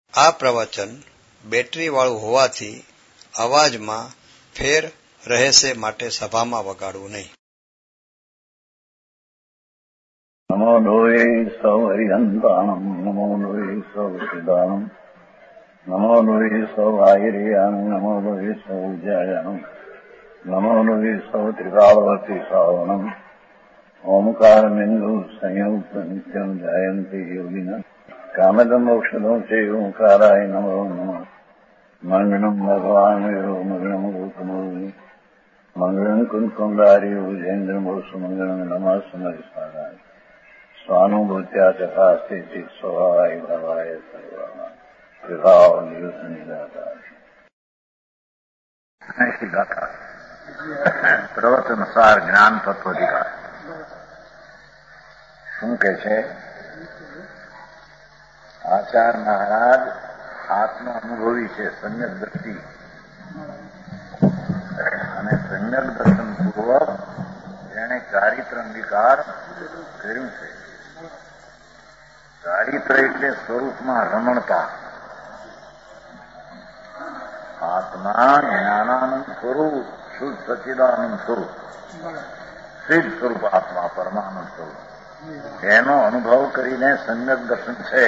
આ પ્રવચન બેટરીવાળું હોવાથી અવાજમાં ફેર રહેશે, માટે સભામાં વગાડવું નહીં. નમો લોહે સૌ હરિહંતાણમ, નમો લોહે સૌ સિદ્ધાણમ, નમો લોહે સૌ આયર્યાણમ, નમો લોહે સૌ જયાણમ, નમો લોહે સૌ ત્રિકાળવતી શ્રાવણમ, ઓમકાર બિંદુ સંયુક્ત નિત્યમ જયંતિ યોગિના કામદમ મોક્ષદો છે ઓંકારાય નમો નમઃ. મંગળમ ભગવાન વિરો મંગળમ ગોતમોહિ મંગળમ કુંકુંડારી ભુજેન્દ્ર મોક્ષ મંગળમ નમઃ સમરિસ્વાદાય સ્વાનુભૂત્યા તથા સ્થિતિ સ્વભાવાય ભવાય સર્વમાં વિભાવ નિયુત નિરાકાર. પ્રવચન સાર જ્ઞાન તત્વ અધિકાર શું કે છે? આચાર મહારાજ આત્મ અનુભવી છે, સમ્યક દ્રષ્ટિ, અને સમ્યક દર્શન પૂર્વક જેણે ચારિત્ર અંગીકાર કર્યું છે. ચારિત્ર એટલે સ્વરૂપમાં રમણતા. આત્મા જ્ઞાનાનંદ સ્વરૂપ, શુદ્ધ સચ્ચિદાનંદ સ્વરૂપ, સિદ્ધ સ્વરૂપ આત્મા પરમાનંદ સ્વરૂપ, એનો અનુભવ કરીને સમ્યક દર્શન છે.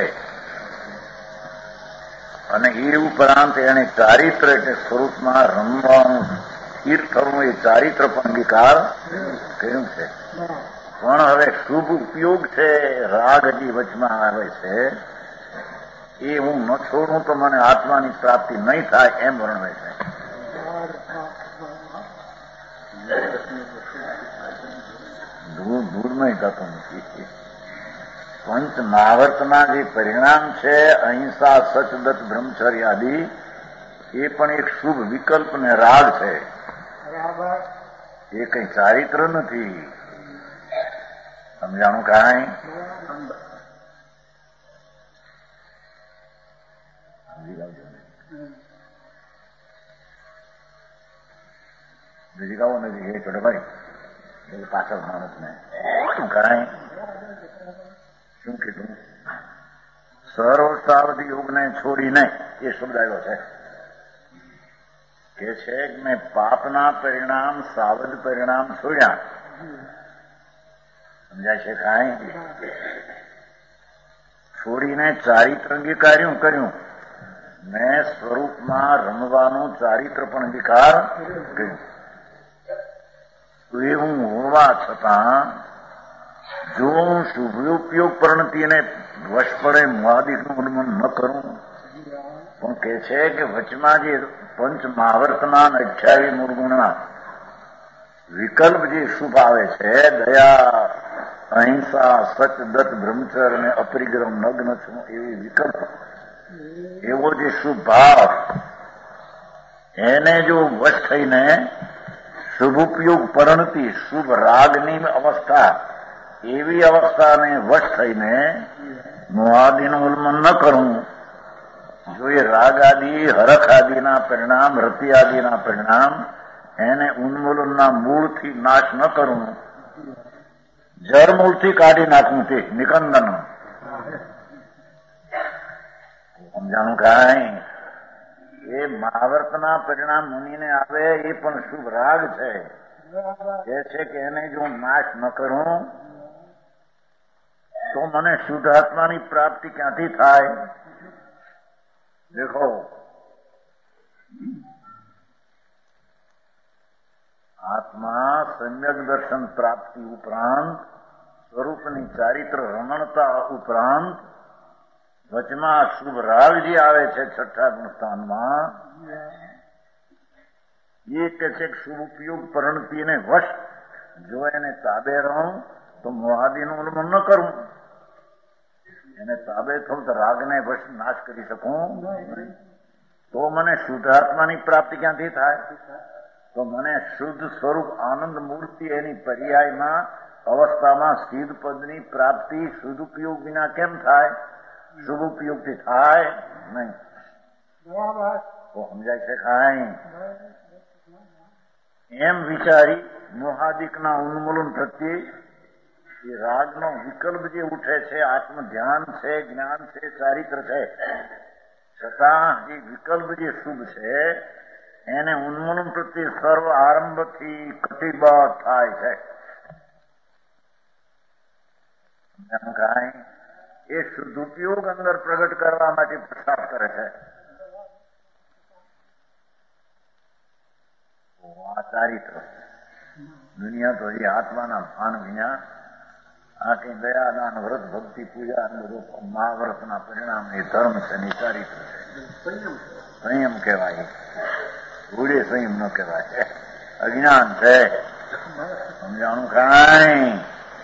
અને એ ઉપરાંત એને ચારિત્ર એટલે સ્વરૂપમાં રમવાનું, સ્થિર થવું, એ ચારિત્ર પણ અંગીકાર કર્યું છે. પણ હવે શુભ ઉપયોગ છે, રાગ હજી વચમાં આવે છે, એ હું ન છોડું તો મને આત્માની પ્રાપ્તિ નહીં થાય એમ વર્ણવે છે. દૂરમાં જતો નથી. પંચ મહાવર્તના જે પરિણામ છે, અહિંસા, સચદત્ત, બ્રહ્મચર્ય આદિ, એ પણ એક શુભ વિકલ્પ ને રાગ છે. એ કઈ ચારિત્ર નથી. સમજાણું કાંઈ? બીજી ગાવો નથી. એ છોડે ભાઈ, એ પાછળ માણસ ને શું કાંઈ શું કીધું? સર્વસાવધિ યોગને છોડીને એ શબ્દ આવ્યો છે કે છે કે મેં પાપના પરિણામ, સાવધ પરિણામ છોડ્યા. સમજાય છે કાંઈ? છોડીને ચારિત્ર અંગીકાર્યું કર્યું. મેં સ્વરૂપમાં રમવાનું ચારિત્ર પણ અંગીકાર કર્યું. એવું હોવા છતાં જો હું શુભોપયોગ પરિણતિને વશપણે મહાદિકનું ઉન્મન ન કરું, પણ કે છે કે વચમાં જે પંચ મહાવર્તના 28 મૂળગુણના વિકલ્પ જે શુભ આવે છે, દયા, અહિંસા, સચદત્ત, બ્રહ્મચર્ય અને અપરિગ્રહ નગ્ન છું, એવી વિકલ્પ, એવો જે શુભ ભાવ, એને જો વશ થઈને શુભોપયોગ પરિણતિ, શુભ રાગની અવસ્થા, એવી અવસ્થાને વશ થઈને મોહાદીનું ઉલ્લંઘન ન કરું, જો એ રાગ આદિ, હરખ આદિના પરિણામ, રતિ આદિના પરિણામ, એને ઉન્મૂલનના મૂળથી નાશ ન કરું, જળમૂળથી કાઢી નાખવું, તે નિકંદન. સમજાણું કાંઈ? એ મહાવર્તના પરિણામ મુનિને આવે, એ પણ શુભ રાગ છે. કે છે કે એને જો નાશ ન કરું તો મને શુદ્ધ આત્માની પ્રાપ્તિ ક્યાંથી થાય? દેખો, આત્મા સમ્યક દર્શન પ્રાપ્તિ ઉપરાંત, સ્વરૂપની ચારિત્ર રમણતા ઉપરાંત, વચમાં શુભ રાગ જે આવે છે છઠ્ઠા ગુણસ્થાનમાં, એ કે છે કે શુભ ઉપયોગ પરિણતિને વશ જો એને તાબે રહું તો મોહાદીનું ઉલ્લંઘન ન કરું. એને તાબે થવું તો રાગને વશ નાશ કરી શકું, તો મને શુદ્ધ આત્માની પ્રાપ્તિ ક્યાંથી થાય? તો મને શુદ્ધ સ્વરૂપ આનંદ મૂર્તિ એની પર્યાયમાં અવસ્થામાં સિદ્ધ પદની પ્રાપ્તિ શુદ્ધ ઉપયોગ વિના કેમ થાય? શુભ ઉપયોગથી થાય નહીં. તો સમજાય છે કાંઈ? એમ વિચારી મોહાદિકના ઉન્મૂલન પ્રત્યે એ રાગનો વિકલ્પ જે ઉઠે છે, આત્મ ધ્યાન છે, જ્ઞાન છે, ચારિત્ર છે, છતાં જે વિકલ્પ જે શુભ છે એને ઉન્મૂલન પ્રત્યે સર્વ આરંભથી કટિબદ્ધ થાય છે. કાંઈ એ શુદ્ધુપયોગ અંદર પ્રગટ કરવા માટે પ્રસાદ કરે છે. આ ચારિત્ર દુનિયા તો હજી આત્માના ભાન વિના આ કઈ દયાદાન વ્રત ભક્તિ પૂજા મહાવ્રતના પરિણામ એ ધર્મ છે ને ચારિત્ર છે. સંયમ કહેવાય, રૂડે સંયમ ન કહેવાય, અજ્ઞાન છે. સમજાણું કાંઈ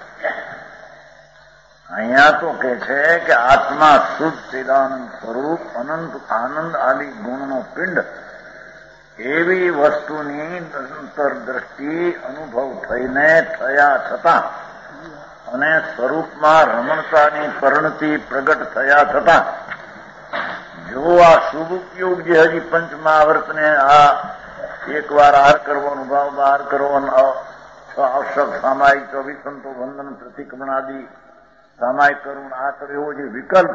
અહીંયા તો કે છે કે આત્મા શુદ્ધ ચિદાનંદ સ્વરૂપ અનંત આનંદ આદિ ગુણનો પિંડ એવી વસ્તુની અંતરદ્રષ્ટિ અનુભવ થઈને થયા છતાં અને સ્વરૂપમાં રમણતાની પરિણતિ પ્રગટ થયા છતાં જો આ શુભ ઉપયોગ જે હજી પંચમહાવર્તને આ એક વાર આહાર કરવો, અનુભાવ બહાર કરવો, આવશ્યક સામાયિક 24 સંતો વંદન પ્રતિક્રમણાદિ સામાયિક કરુણ આ એવો જે વિકલ્પ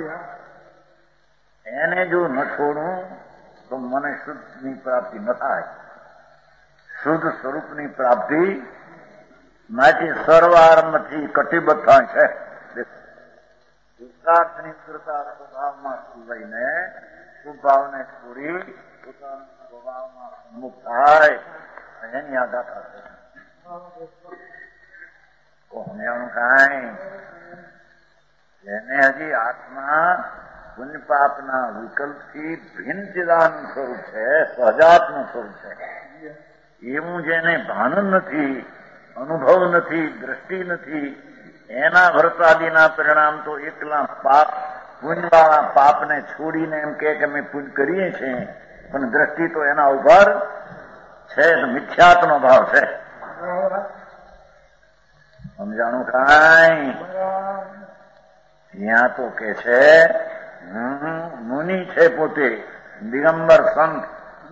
એને જો ન છોડું તો મને શુદ્ધની પ્રાપ્તિ ન થાય. શુદ્ધ સ્વરૂપની પ્રાપ્તિ માટે સર્વારંભથી કટિબદ્ધ થાય છે. પુરુષાર્થની કરતા સ્વભાવમાં લઈને શુભભાવને છોડી પોતાના સ્વભાવમાં સન્મુખ થાય એની આ ગાથા છે. સમજાણું કાંઈ જેને હજી આત્મા પુણ્ય પાપના વિકલ્પથી ભિન્ન ચિદાનંદ સ્વરૂપ છે, સહજાત્મ સ્વરૂપ છે, એવું જેને ભાન નથી, અનુભવ નથી, દ્રષ્ટિ નથી, એના વ્રતાદિના પરિણામ તો એકલા પાપ પુણ્યવાળા પાપને છોડીને એમ કે અમે પુણ્ય કરીએ છીએ પણ દ્રષ્ટિ તો એના ઉપર છે, મિથ્યાત્વનો ભાવ છે. સમજાણું કાંઈ ત્યાં તો કે છે મુનિ છે પોતે દિગંબર સંત.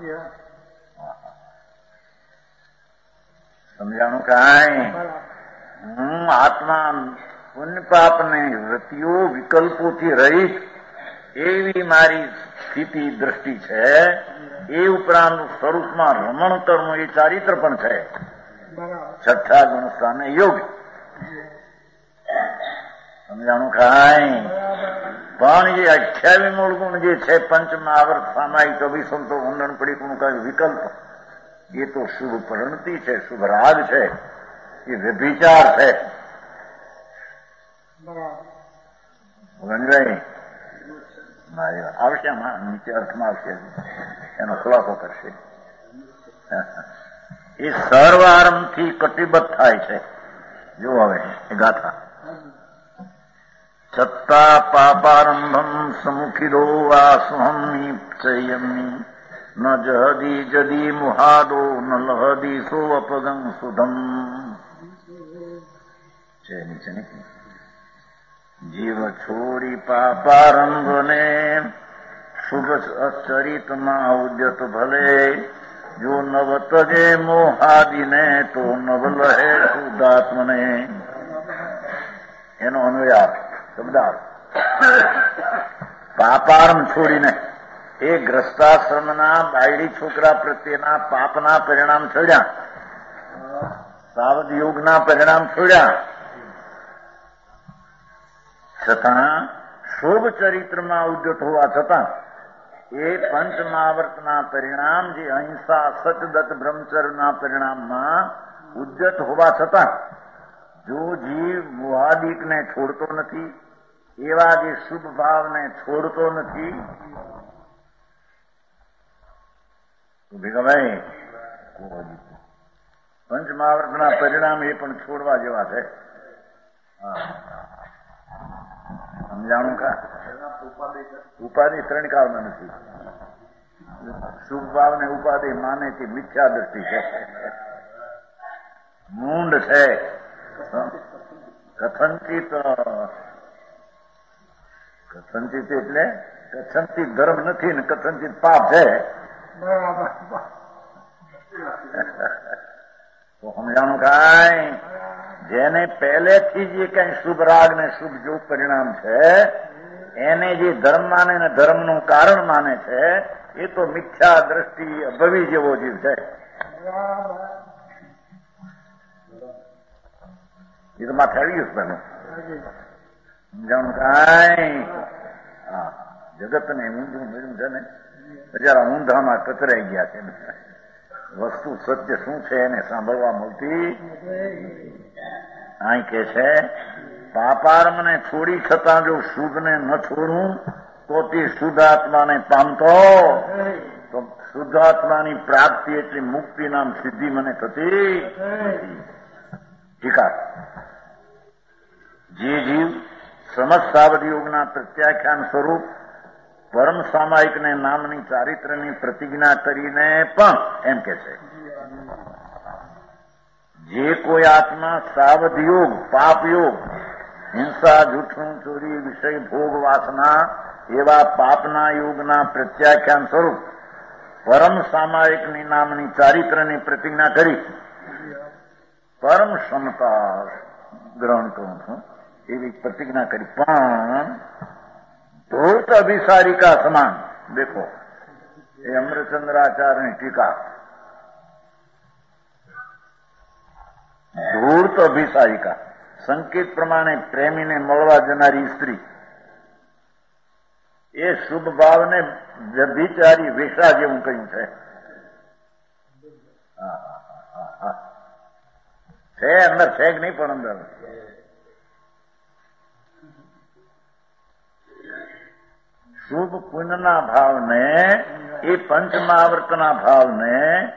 સમજાણું કાંઈ આત્મા પુણ્ય પાપને વૃત્તિઓ વિકલ્પોથી રહિત એવી મારી સ્થિતિ દ્રષ્ટિ છે. એ ઉપરાંત સ્વરૂપમાં રમણ કરવું એ ચારિત્ર પણ છે. છઠ્ઠા ગુણસ્થાને યોગ. સમજાણું કાંઈ પણ જે 28 મૂળ ગુણ જે છે પંચમહાવર્ત સામાયિક 24 સંતો વંદન પડીકનું કઈ વિકલ્પ એ તો શુભ પરિણતિ છે, શુભ રાગ છે, એ વ્યભિચાર છે. આવશે નીચે અર્થમાં આવશે, એનો ખુલાસો કરશે. એ સર્વારંભથી કટિબદ્ધ થાય છે. જો હવે એ ગાથા છત્તા પાપારંભમ સમુખિદો વાસુહમ ચયમી ન જહદી જદી મુહાદો ન લહદી સોઅપગં સુધમ છે. નીચે નીકળી જીવ છોડી પાપારંભને શુભ ચરિતમાં ઉદ્યત ભલે જો નવ તજે મોહાદિને તો નવ લહે શુદ્ધાત્મને. એનો અન્વયાર્થ શબ્દાર્થ પાપારંભ છોડીને એ ગ્રસ્તાશ્રમના બાયડી છોકરા પ્રત્યેના પાપના પરિણામ છોડ્યા, સાવધ યોગના પરિણામ છોડ્યા, છતાં શુભ ચરિત્રમાં ઉદ્યત હોવા છતાં એ પંચમહાવર્તના પરિણામ જે અહિંસા સચદત્ત બ્રહ્મચર્યના પરિણામમાં ઉદ્યત હોવા છતાં જો જીવ મોહાદિકને છોડતો નથી, એવા જે શુભ ભાવને છોડતો નથી, ભાઈ પંચમહાવર્તના પરિણામ એ પણ છોડવા જેવા છે. સમજાણું કા ઉપાધિ 3 કાળમાં નથી. શુભ ભાવને ઉપાધિ માને તે મિથ્યા દ્રષ્ટિ છે, મૂંડ છે. કથંચિત એટલે કથંચિત ધર્મ નથી ને કથંચિત પાપ છે. તો સમજાણું કાંઈ જેને પહેલેથી જે કઈ શુભ રાગ ને શુભ જો પરિણામ છે એને જે ધર્મ માને ને ધર્મનું કારણ માને છે એ તો મિથ્યા દ્રષ્ટિ અભવી જેવો જીવ છે. એ તો માથે આવી ગયું પેલું સમજાવવાનું કાંઈ. જગતને ઊંધું મળ્યું છે ને બિચારા ઊંધામાં કચરાઈ ગયા છે. વસ્તુ સત્ય શું છે એને સાંભળવા મળતી. અહીં કે છે પાપાર્મને છોડી છતાં જો શુદ્ધને ન છોડું તો તે શુદ્ધાત્માને પામતો તો શુદ્ધાત્માની પ્રાપ્તિ એટલી મુક્તિ નામ સિદ્ધિ મને થતી. ઠીકા જે જીવ સમસ્તાવધ યોગના પ્રત્યાખ્યાન સ્વરૂપ પરમ સામાયિકને નામની ચારિત્રની પ્રતિજ્ઞા કરીને પણ એમ કે છે જે કોઈ આત્મા સાવધ યોગ, પાપ યોગ, હિંસા, જૂઠું, ચોરી, વિષય ભોગ, વાસના એવા પાપના યોગના પ્રત્યાખ્યાન સ્વરૂપ પરમ સામાયિકની નામની ચારિત્રની પ્રતિજ્ઞા કરી પરમ સમતા ગ્રહણ કરું છું એવી પ્રતિજ્ઞા કરી પણ ધૂર્ત અભિસારિકા સમાન. દેખો એ અમૃતચંદ્રાચાર્યની ટીકા. ધૂર્ત અભિસારિકા સંકેત પ્રમાણે પ્રેમીને મળવા જનારી સ્ત્રી એ શુભ ભાવને વ્યભિચારી વેશા જેવું કહ્યું છે. છે અંદર છે કે નહીં? પણ અંદર શુભ પુણ્યના ભાવને એ પંચમાવર્તના ભાવને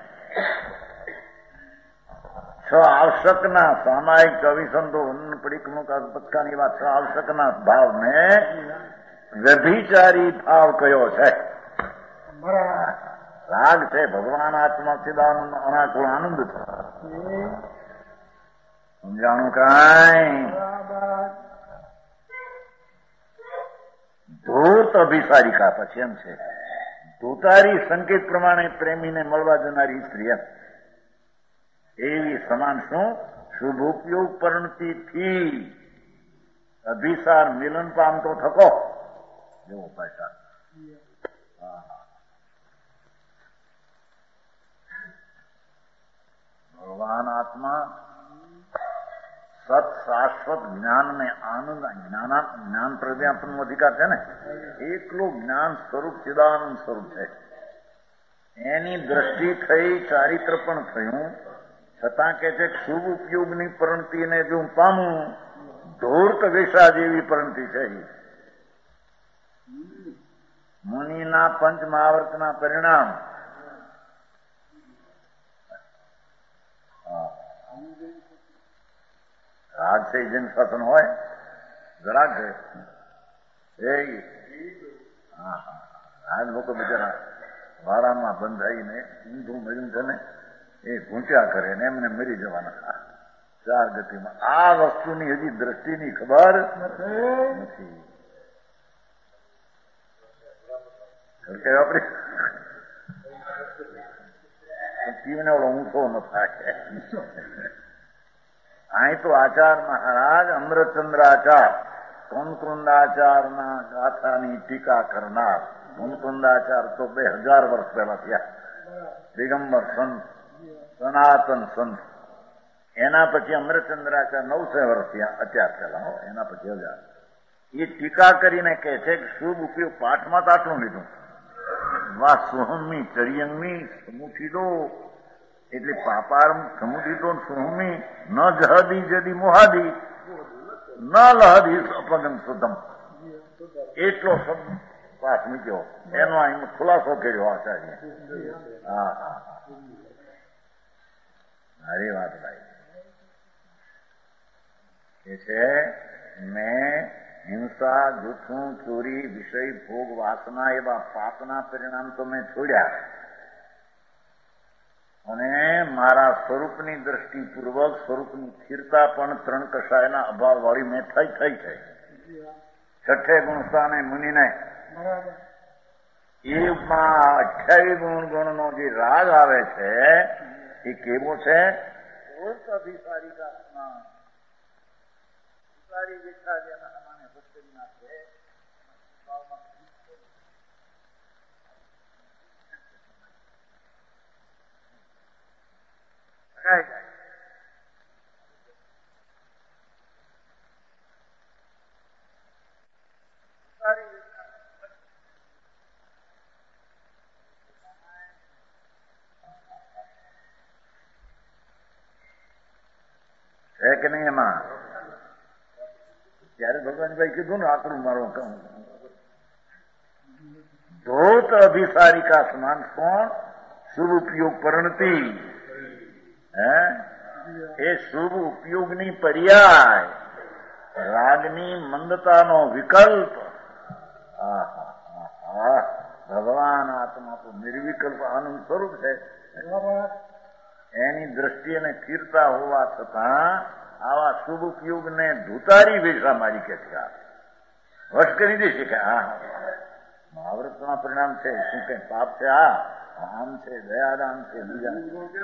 છ આવશ્યકના સામાયિક અવિસંધો પડીકનું પત્કાની એવા છ આવશ્યકના ભાવને વ્યભિચારી ભાવ કયો છે. રાગ છે ભગવાન આત્મા ચિદાનંદ અનાકુળ આનંદ છે. સમજાણું કાંઈ? ધૂર્ત અભિસારિકા પછી એમ છે ધૂતારી સંકેત પ્રમાણે પ્રેમીને મળવા જનારી સ્ત્રી એમ એવી સમાન શું શુભ ઉપયોગ પરણતીથી અભિસાર મિલન પામતો થકો જેવો પાછા. ભગવાન આત્મા સત શાશ્વત જ્ઞાનને આનંદ જ્ઞાન પ્રજ્ઞાપનનો અધિકાર છે ને એકલું જ્ઞાન સ્વરૂપ ચિદાનંદ સ્વરૂપ છે. એની દ્રષ્ટિ થઈ, ચારિત્ર પણ થયું છતાં કે છે શુભ ઉપયોગની પરણતીને જો હું પામું ધૂર્ત વેશા જેવી પરણતિ છે. મુનિના પંચ મહાવર્તના પરિણામ રાગ છે જેનું શાસન હોય જરાક છે એ રાજ લોકો બિચારા વારામાં બંધાઈને ઊંધું મળ્યું છે ને એ ઘૂંચ્યા કરે ને એમને મરી જવાના ચાર ગતિમાં. આ વસ્તુની હજી દ્રષ્ટિની ખબર નથી. આપણી પીવને ઓળો ઊંચો ન થાય. અહીં તો આચાર મહારાજ અમૃતચંદ્રાચાર કુંદકુંદાચારના ગાથાની ટીકા કરનાર. કુંદકુંદાચાર તો 2000 વર્ષ પહેલા થયા. દિગંબર સંત, સનાતન સંત. એના પછી અમૃતચંદ્રાચાર 900 વર્ષ થયા અત્યાર પહેલા. એના પછી 1000. એ ટીકા કરીને કહે છે કે શુભ ઉપયોગ પાઠમાં તો આટલું લીધું. વાહ સોહમી ચરિયંગમી સમુઠીદો એટલે પાપારમ સમુઠીદો સોહમી ન જહદી જદી મોહાદી ન લહદી અપગમ સુધમ એટલો શબ્દ પાઠ મૂક્યો. એનો અહીં ખુલાસો કર્યો આચાર્ય. હા હા મારી વાત ભાઈ એ છે મેં હિંસા, જૂઠું, ચોરી, વિષય ભોગ, વાસના એવા પાપના પરિણામ તો મેં છોડ્યા અને મારા સ્વરૂપની દ્રષ્ટિપૂર્વક સ્વરૂપની સ્થિરતા પણ 3 કષાયના અભાવ વાળી મેં થઈ છે. છઠ્ઠે ગુણસ્થાને મુનિને એમાં 28 ગુણનો જે રાગ આવે છે એ કેવો છે? કે નહીં એમાં? ત્યારે ભગવાનભાઈ કીધું ને આકરું મારો કહું ધોત અભિસારિકા સ્નાન કોણ? શુભ ઉપયોગ પરણતી. એ શુભ ઉપયોગની પર્યાય, રાગની મંદતાનો વિકલ્પ. ભગવાન આત્મા તો નિર્વિકલ્પ આનંદ સ્વરૂપ છે. એની દ્રષ્ટિ અને સ્થિરતા હોવા છતાં આવા શુભ ઉપયોગને ધૂતારી વેશા મારી કે છે, વશ કરી દેશે કે મહાવ્રતના પરિણામ છે. શું કઈ પાપ છે? આમ છે, દયાદાન છે, બીજા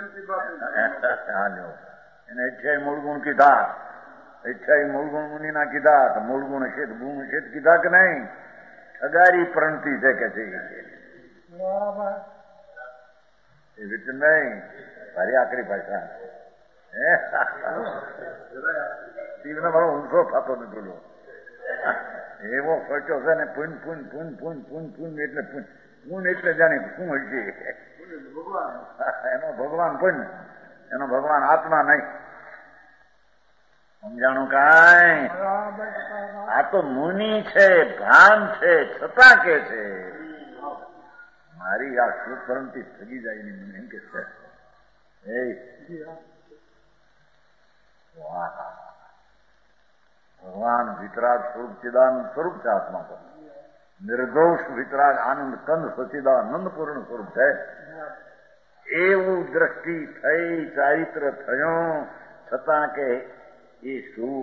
એને 28 મૂળગુણ કીધા, 28 મૂળગુણ મુનિના કીધા, તો મૂળગુણ છે ગુણ છે કીધા કે નહીં? અગારી પ્રણતી છે કે છે એ વિઠ્ઠલભાઈ ભારી આકરી ભાષા. શિવને મારો ઊંચો થતો નથી બોલો, એવો ખર્ચો છે ને. પૂન પૂન પૂન પૂન પૂન પૂન એટલે પૂન એટલે જાણે શું હોય છે એનો ભગવાન પૂન, એનો ભગવાન આત્મા નહીં. સમજાણું કાંઈ? આ તો મુનિ છે, ભાન છે, છતાં કે છે મારી આ સુપરંતી થગી જાય ને મને એમ કે છે. ભગવાન વિતરાગ સ્વરૂપ ચિદાનંદ સ્વરૂપ છે. આત્મા પર નિર્દોષ વિતરાગ આનંદ કંદ સચિદાનંદ પૂર્ણ સ્વરૂપ છે. એવું દ્રષ્ટિ થઈ, ચારિત્ર થયો, છતાં કે એ શુભ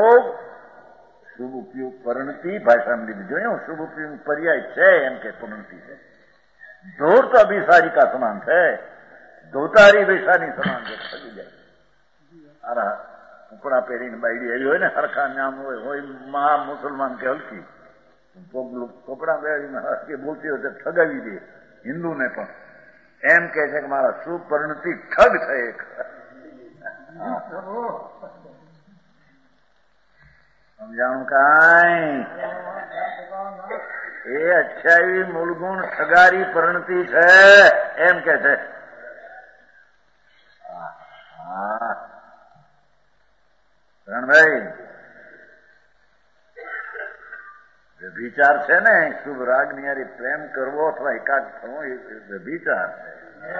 ઉપયોગ પરણતી ભાષામાં લીધી. જોયું, શુભ ઉપયોગ પર્યાય છે એમ કે પરણતી છે. ધૂર્ત અભિસારિકા સમાન છે, ધોતારી વેશાની સમાન છે. થકી જાય અરે કપડા પહેરીને બાયડી આવી હોય ને, હરખા નામ હોય મહા મુસલમાન કે હલકી કપડા પહેરીને હરખી બોલતી હોય તો ઠગાવી દે હિન્દુને પણ. એમ કે છે કે મારા સુપરણતી ઠગ છે એક. સમજાણું કાંઈ? એ 28 મૂળગુણ ઠગારી પરણતી છે એમ કે છે. રણભાઈ વ્યભિચાર છે ને, શુભ રાગ ની પ્રેમ કરવો અથવા એકાદ થવો એ વ્યભિચાર છે.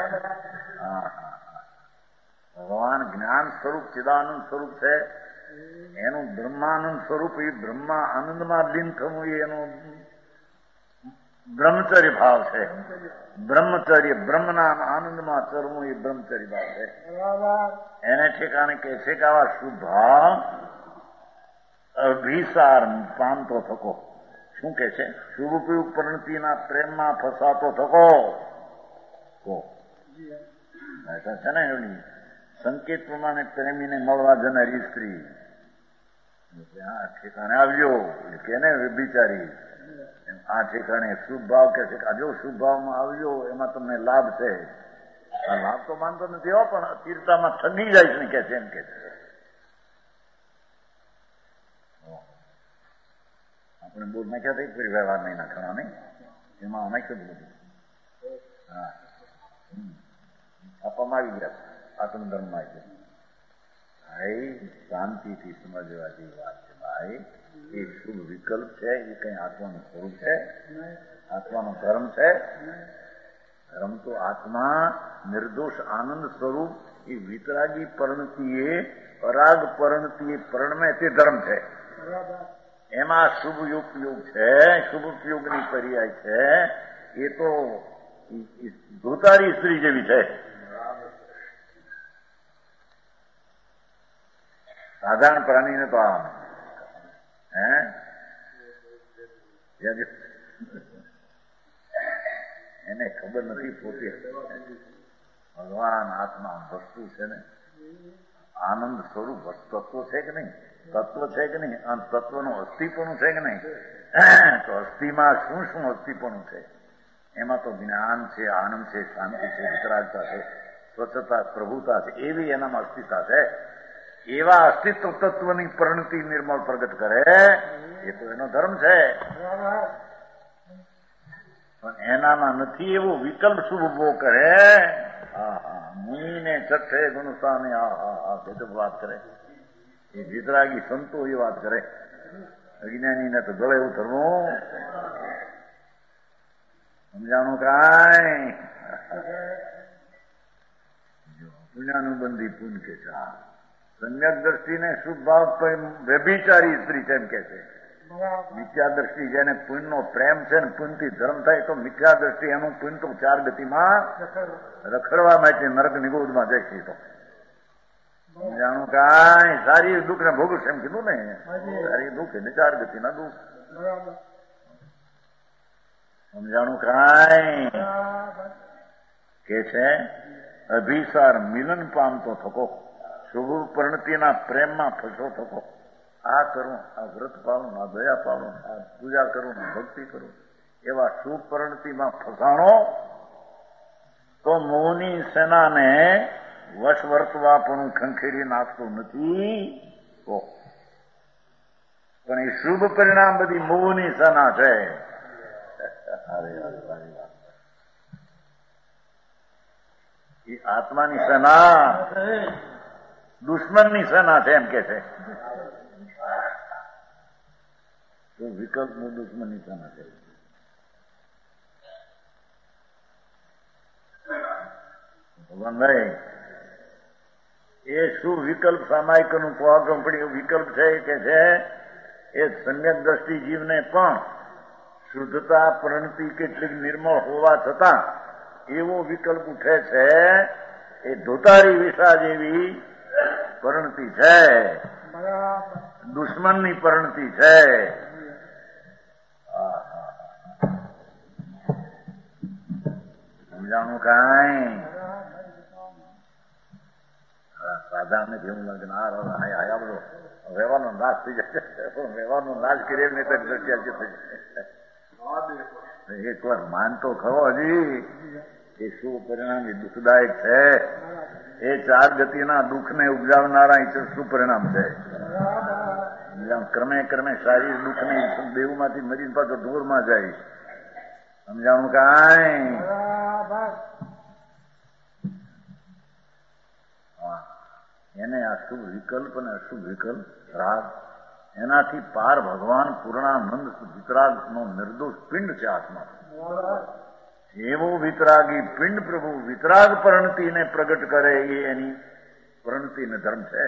ભગવાન જ્ઞાન સ્વરૂપ ચિદાનંદ સ્વરૂપ છે. એનું બ્રહ્માનંદ સ્વરૂપ, એ બ્રહ્મા આનંદમાં લીન થવું એ એનું બ્રહ્મચર્ય ભાવ છે. બ્રહ્મચર્ય, બ્રહ્મના આનંદમાં ચરવું એ બ્રહ્મચર્ય ભાવ છે. એને ઠેકાણે કે છે કે આવા શુભ ભાવ અભિસાર પામતો થકો. શું કે છે? શુભ ઉપયોગ પરણતીના પ્રેમમાં ફસાતો થકો. છે ને એની સંકેત પ્રમાણે પ્રેમીને મળવા જનારી સ્ત્રી ઠેકાણે આવજો કે ને વિચારી. આ ઠેકાણે શુભ ભાવ કે છે, જો શુભ ભાવમાં આવજો એમાં તમને લાભ છે. આ લાભ તો માનતો નથી હો, પણ તીર્થામાં ઠગી જાય છે કે છે એમ કે છે. આપણે બોલ નાખ્યા હતા ફરી વ્યવહાર નહીં નાખવા નહીં, એમાં નાખ્યું બધું. હા, આપવામાં આવી ગયા આત્મધર્મમાં છે. ભાઈ શાંતિથી સમજવા જેવી વાત છે. ભાઈ એ શુભ વિકલ્પ છે, એ કઈ આત્માનું સ્વરૂપ છે, આત્માનો ધર્મ છે. ધર્મ તો આત્મા નિર્દોષ આનંદ સ્વરૂપ એ વિતરાગી પરણતીએ પરાગ પરણતીએ પરણમે તે ધર્મ છે. એમાં શુભ ઉપયોગ છે, શુભ ઉપયોગની પર્યાય છે. એ તો ધોતારી સ્ત્રી જેવી છે. સાધારણ પ્રાણીને તો આમ એને ખબર નથી પોતે ભગવાન આત્મા વસ્તુ છે ને, આનંદ સ્વરૂપ તત્વ છે કે નહીં, તત્વ છે કે નહીં, અને તત્વનું અસ્થિપણું છે કે નહીં. તો અસ્થિમાં શું શું અસ્થિપણું છે? એમાં તો જ્ઞાન છે, આનંદ છે, શાંતિ છે, વિતરાગતા છે, સ્વચ્છતા, પ્રભુતા છે, એવી એનામાં અસ્થિતા છે. એવા અસ્તિત્વ તત્વની પરિણતિ નિર્મળ પ્રગટ કરે એ તો એનો ધર્મ છે. પણ એનામાં નથી એવો વિકલ્પ શુભ ઉભો કરે. મુનિને છઠ્ઠે ગુણસ્થાને ગજબ વાત કરે. એ વિતરાગી સંતો એ વાત કરે, અજ્ઞાનીને તો ગળે ઉતરવું. સમજાણું કાંઈ? પુણ્યાનુબંધી પુન કે છે. સમ્યક દ્રષ્ટિને શુભ ભાવ વ્યભિચારી સ્ત્રી છે એમ કે છે. મિથ્યા દ્રષ્ટિ જેને પુણ્યનો પ્રેમ છે ને પુણ્યથી ધર્મ થાય તો મિથ્યા દ્રષ્ટિ એનું પુણ્ય તો 4 ગતિમાં રખડવા માટે નરક નિગોદમાં જાય છે. તો જાણું કાંઈ સારી દુઃખ ને ભોગવશે એમ કીધું ને. સારી દુઃખ એટલે 4 ગતિના દુઃખ. સમજાણું કાંઈ? કે છે અભિસાર મિલન પામતો થકો, શુભ પરિણતિના પ્રેમમાં ફસો થકો. આ કરું, આ વ્રત પાલું, આ દયા પાલું, આ પૂજા કરું, ભક્તિ કરું, એવા શુભ પરિણતિમાં ફસાણો તો મોહની સેનાને વશ વર્તવા પણ ખંખેરી નાખતું નથી. તો પણ એ શુભ પરિણામ બધી મોહની સેના છે. એ આત્માની સેના દુશ્મનની સેના છે એમ કે છે. તો વિકલ્પનું દુશ્મનની સેના છે. ભગવાનભાઈ એ શું વિકલ્પ સામાયિકનું કંપની વિકલ્પ છે કે છે એ સમ્યક દ્રષ્ટિ જીવને પણ શુદ્ધતા પરિણતિ કેટલીક નિર્મળ હોવા છતાં એવો વિકલ્પ ઉઠે છે. એ ધોતારી વિષા જેવી પરિણતિ છે, દુશ્મનની પરિણતિ છે. સમજાણું કાંઈ? સાધારણ જેવું લાગે આ બધો વ્યવહારનો નાશ થઈ જાય. વ્યવહારનો નાશ કરીએ નહીં તો દ્રષ્ટિ થઈ જાય. એક વાર માનતો ખરો હજી એ શું પરિણામ એ દુઃખદાયક છે. એ 4 ગતિના દુઃખને ઉપજાવનારા શું પરિણામ છે. ક્રમે ક્રમે શારીરિક દુઃખની દેવમાંથી મરીને પાછો ઢોરમાં જાય. સમજાણું કાંઈ? એને અશુભ વિકલ્પ અને અશુભ વિકલ્પ રાગ એનાથી પાર ભગવાન પૂર્ણાનંદ વિતરાગનો નિર્દોષ પિંડ છે આત્મા. એવો વિતરાગી પિંડ પ્રભુ વિતરાગ પરિણતિને પ્રગટ કરે એ એની પરિણતિને ધર્મ છે.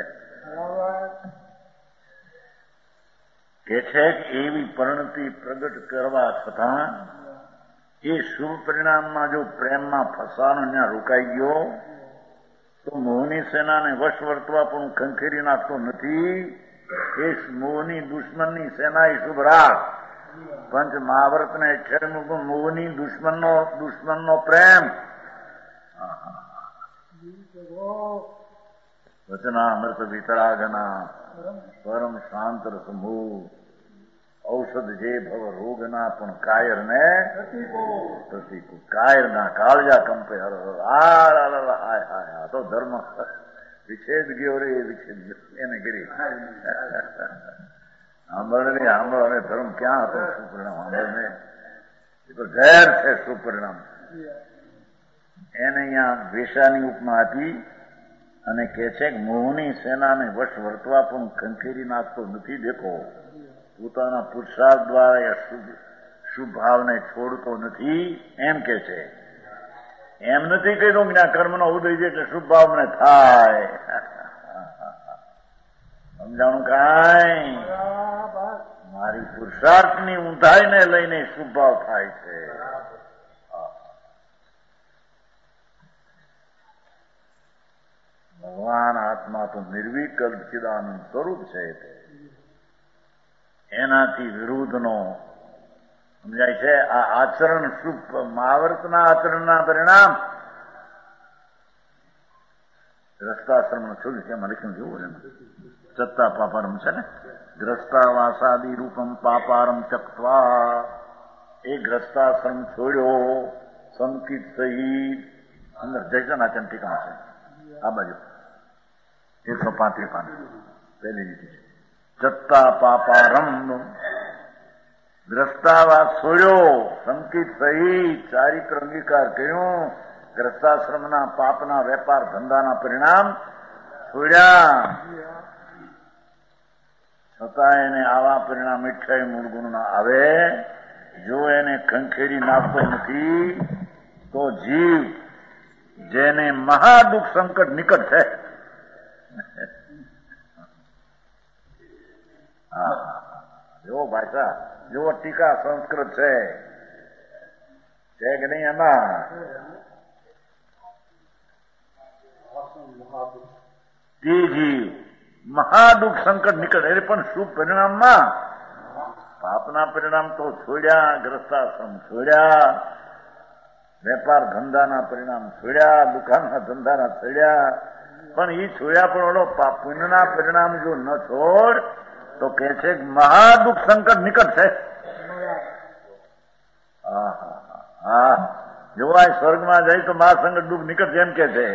કે છે કે એવી પરિણતિ પ્રગટ કરવા છતાં એ શુભ પરિણામમાં જો પ્રેમમાં ફસાનો ત્યાં રોકાઈ ગયો તો મોહની સેનાને વશ વર્તવા પણ ખંખેરી નાખતો નથી. એ મોહની દુશ્મનની સેના એ શુભ રાગ પંચ મહાવ્રતને 18 મોહની દુશ્મનનો પ્રેમ વચનામૃત વિતરાગના પરમ શાંત રસમૂહ ઔષધ જે ભવ રોગના પણ કાયરને પ્રતિકૂળ. કાયરના કાળજા કંપે હાય હાય તો ધર્મ વિચ્છેદ ગયો રે વિચ્છેદ એને કરી સાંભળ અને ધર્મ ક્યાં હતો? સુપરિણામ સાંભળને એ તો ઝેર છે સુપરિણામ. એને અહીંયા વેશાની ઉપમા આપી અને કે છે કે મોહની સેનાને વશ વર્તવા પણ ખંખેરી નાખતો નથી. દેખો પોતાના પુરુષાર્થ દ્વારા શુભ ભાવને છોડતો નથી એમ કે છે. એમ નથી કહ્યું કે આ કર્મનો ઉદય છે એટલે શુભ ભાવને થાય. સમજાણું કાંઈ? મારી પુરુષાર્થની ઊંધાઈને લઈને શુભ ભાવ થાય છે. ભગવાન આત્મા તો નિર્વિકલ્પ ચિદાનંદ સ્વરૂપ છે. એનાથી વિરુદ્ધનો સમજાય છે. આ આચરણ શુભ મહાવ્રતના આચરણના પરિણામ ગ્રસ્તાશ્રમનો શુભ છે. એમાં લખ્યું જેવું છે ચત્તા પાપારમ છે ને. ગ્રસ્તાવાસાદી રૂપમ પાપારમ ચક્વા. એ ગ્રસ્તાશ્રમ છોડ્યો સંકિત સહિત અંદર જયચનાચન ટીકા છે. આ બાજુ 135 પાન પહેલી લીધી છે. ચત્તા પાપારમ ગ્રસ્તાવાસ છોડ્યો સંકિત સહિત ચારિત્ર અંગીકાર કર્યું. ગ્રસ્તાશ્રમના પાપના વેપાર ધંધાના પરિણામ છોડ્યા. છતાં એને આવા પરિણામ 28 મૂળ ગુણના આવે. જો એને ખંખેરી નાખતો નથી તો જીવ જેને મહાદુઃખ સંકટ નિકટ છે. જો ભાષા, જો ટીકા સંસ્કૃત છે કે નહીં? એમાં તે જીવ મહાદુઃખ સંકટ નિકટ, એટલે પણ શુભ પરિણામમાં પાપના પરિણામ તો છોડ્યા, ગ્રસ્તાશ્રમ છોડ્યા, વેપાર ધંધાના પરિણામ છોડ્યા, દુકાનના ધંધાના છોડ્યા, પણ એ છોડ્યા પણ ઓલો પુણ્યના પરિણામ જો ન છોડ તો કે છે મહાદુઃખ સંકટ નિકટ છે. હા, જોવાય સ્વર્ગમાં જાય તો મહાસંકટ દુઃખ નિકટ એમ કે છે.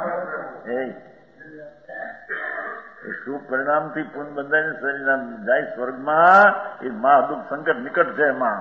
એ શુભ પરિણામથી પુણ્ય બંધાઈને શરીર જાય સ્વર્ગમાં, એ મહાદુઃખ સંકટ નિકટ છે એમાં.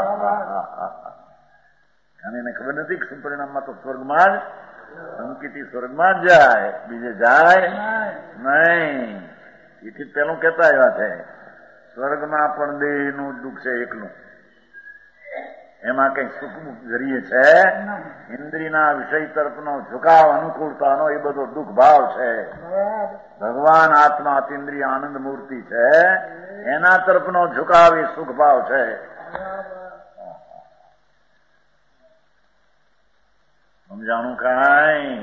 અને એને ખબર નથી કે શુભ પરિણામમાં તો સ્વર્ગમાં જ અંકિતી સ્વર્ગમાં જ જાય, બીજે જાય નહીં. એથી પેલું કહેતા આવ્યા છે સ્વર્ગમાં પણ દેહનું દુઃખ છે એકલું, એમાં કઈ સુખ જરીએ છે. ઇન્દ્રિયના વિષય તરફનો ઝુકાવ અનુકૂળતાનો એ બધો દુઃખ ભાવ છે. ભગવાન આત્મા અતિન્દ્રિય આનંદ મૂર્તિ છે, એના તરફનો ઝુકાવ એ સુખ ભાવ છે. સમજાણું કાંઈ?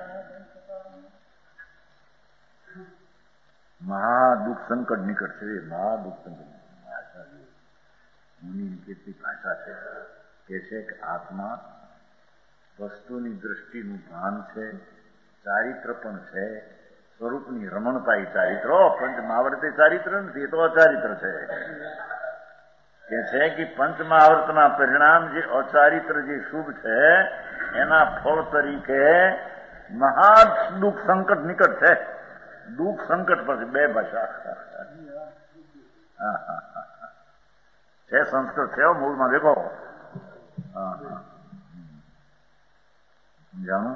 મહાદુઃખ સંકટ નિકટ છે. મહાદુઃખ સંકટ ભાષા છે, મુનિની કેટલી ભાષા છે. કે છે કે આત્મા વસ્તુની દ્રષ્ટિનું ભાન છે, ચારિત્ર પણ છે, સ્વરૂપની રમણતા એ ચારિત્રો, પંચ મહાવર્તે ચારિત્ર નથી, એ તો અચારિત્ર છે. કે છે કે પંચ મહાવર્તના પરિણામ જે અચારિત્ર જે શુભ છે એના ફળ તરીકે મહા દુઃખ સંકટ નિકટ છે. દુઃખ સંકટ પર બે ભાષા છે. સંસ્કૃત છે મૂળમાં, દેખો જાણો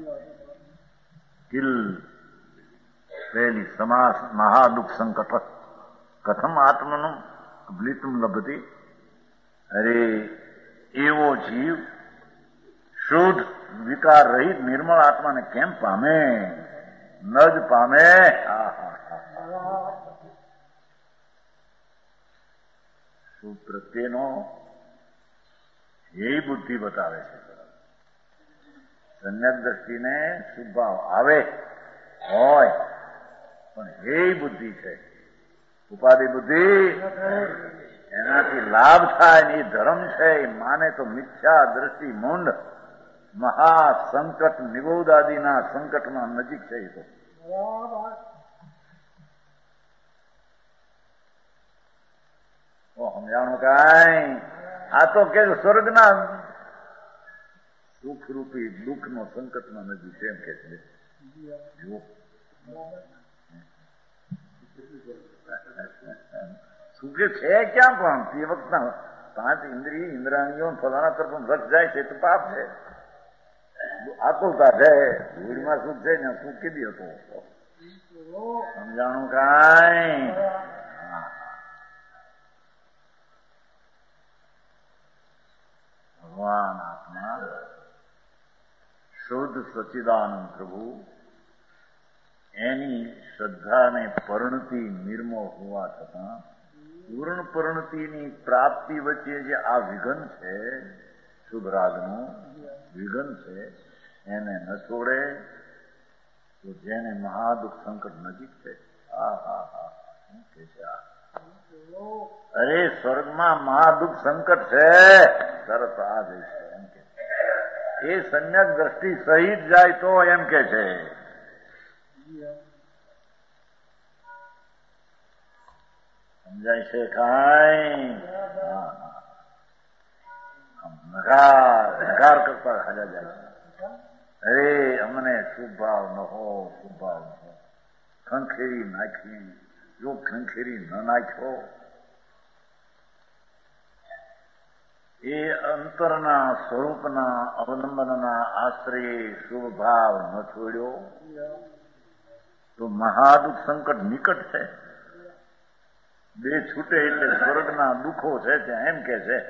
કિલ પહેલી સમાસ મહાદુઃખ સંકટ કથમ આત્મનું અભલિતમ લભતી. અરે એવો જીવ શુદ્ધ વિકાર રહિત નિર્મળ આત્માને કેમ પામે? ન જ પામે. શુભ પ્રત્યેનો એ બુદ્ધિ બતાવે છે. સંયક દ્રષ્ટિને શુભ ભાવ આવે હોય પણ એ બુદ્ધિ છે, ઉપાધિ બુદ્ધિ, એનાથી લાભ થાય ને એ ધર્મ છે. એ માને તો મિથ્યા દ્રષ્ટિ મૂંડ મહાસંકટ નિગોદાદિના સંકટમાં નજીક છે. એ તો સમજાણું કાંઈ? આ તો કે સ્વર્ગના સુખરૂપી દુઃખનો સંકટમાં નજીક એમ કે છે. સુખે છે ક્યાં? પણ તે વખતના 5 ઇન્દ્રિય ઇન્દ્રાણીઓ ફલાણા તરફ રક્ષ જાય છે તો પાપ છે, આકુલતા છે. ભૂલમાં સુખ છે ને સુખ કીધી હતું. સમજાણું કાંઈ? ભગવાન આત્મા શુદ્ધ સચ્ચિદાનંદ પ્રભુ, એની શ્રદ્ધાને પરિણતિ નિર્મળ હોવા છતાં પૂર્ણ પરિણતિની પ્રાપ્તિ વચ્ચે જે આ વિઘન છે, શુભ રાગનું વિઘન છે, એને ન છોડે તો જેને મહાદુઃખ સંકટ નજીક છે. શું કે છે આ? અરે સ્વર્ગમાં મહાદુઃખ સંકટ છે, તરત આ જઈશે એમ કે. એ સંયક દ્રષ્ટિ સહિત જાય તો એમ કે છે. સમજાય છે કાંઈ? નગાર કરતા હાજા જાય છે. અરે અમને શુભ ભાવ ન હો, શુભ ભાવ ન હો. ખંખેરી નાખી, જો ખંખેરી ન નાખ્યો એ અંતરના સ્વરૂપના અવલંબનના આશ્રયે શુભ ભાવ ન છોડ્યો તો મહાદુઃખ સંકટ નિકટ છે. બે છૂટે એટલે સ્વર્ગના દુઃખો છે ત્યાં એમ કે છે.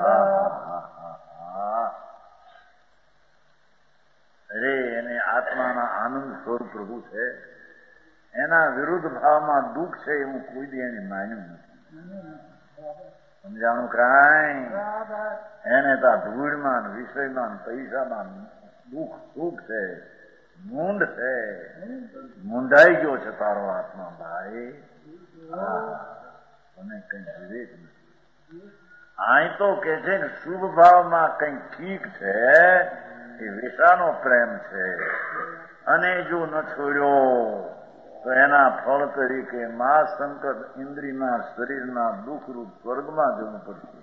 અરે એને આત્માના આનંદ સ્વરૂપ પ્રભુ છે, એના વિરુદ્ધ ભાવમાં દુઃખ છે એવું કોઈ દી એને માન્યું નથી. સમજાણું કાંઈ? એને તો ધૂળમાં વિષયમાં પૈસામાં દુઃખ સુખ છે, મૂંડ છે, મૂંડાઈ ગયો છે તારો આત્મા ભાઈ. મને કઈ વિવેક નથી. અહીં તો કે છે કે શુભ ભાવમાં કઈ ઠીક છે, એ વિષાનો પ્રેમ છે, અને જો ન છોડ્યો તો એના ફળ તરીકે મા શંકર ઇન્દ્રિયના શરીરના દુઃખરૂપ સ્વર્ગમાં જવું પડશે.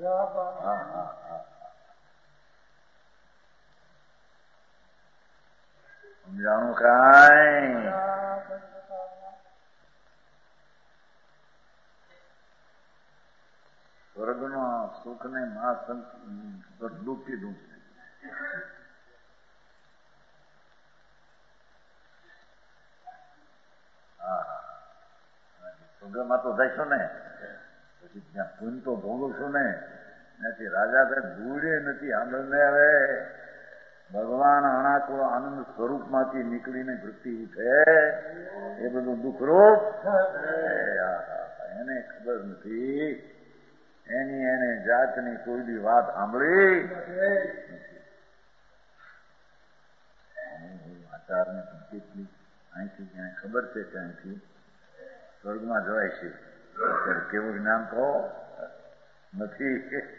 સમજાણું કાંઈ? સ્વર્ગના સુખને મા શંકર દુઃખ કીધું છે. સ્વર્ગમાં તો જઈશું ને, પછી ત્યાં પૂન તો ભોગવશું ને. નથી રાજા સાહેબ ધૂળે નથી આંદળને. હવે ભગવાન અણાકુળ આનંદ સ્વરૂપમાંથી નીકળીને વૃત્તિ ઉઠે એ બધું દુઃખરૂપ. એને ખબર નથી, એની એને જાતની કોઈ બી વાત સાંભળી આચારને કેટલી અહીંથી ક્યાંય ખબર છે કે અહીંથી સ્વર્ગમાં જવાય છે. કેવું જ્ઞાન તો નથી.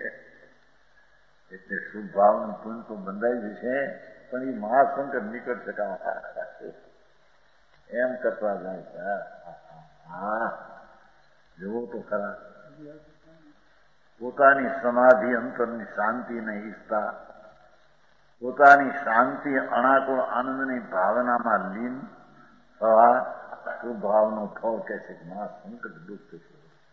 એટલે શુભ ભાવનું પૂન તો બંધાઈ જશે, પણ એ મહાશંકર નીકળ શકાય એમ કરતા જાય છે. હા, જુઓ તો ખરા. પોતાની સમાધિ અંતરની શાંતિને ઈચ્છતા, પોતાની શાંતિ અણાકુળ આનંદની ભાવનામાં લીન થવા શુભ ભાવનો ફળ કે છે મહાશંકર દુઃખ છે.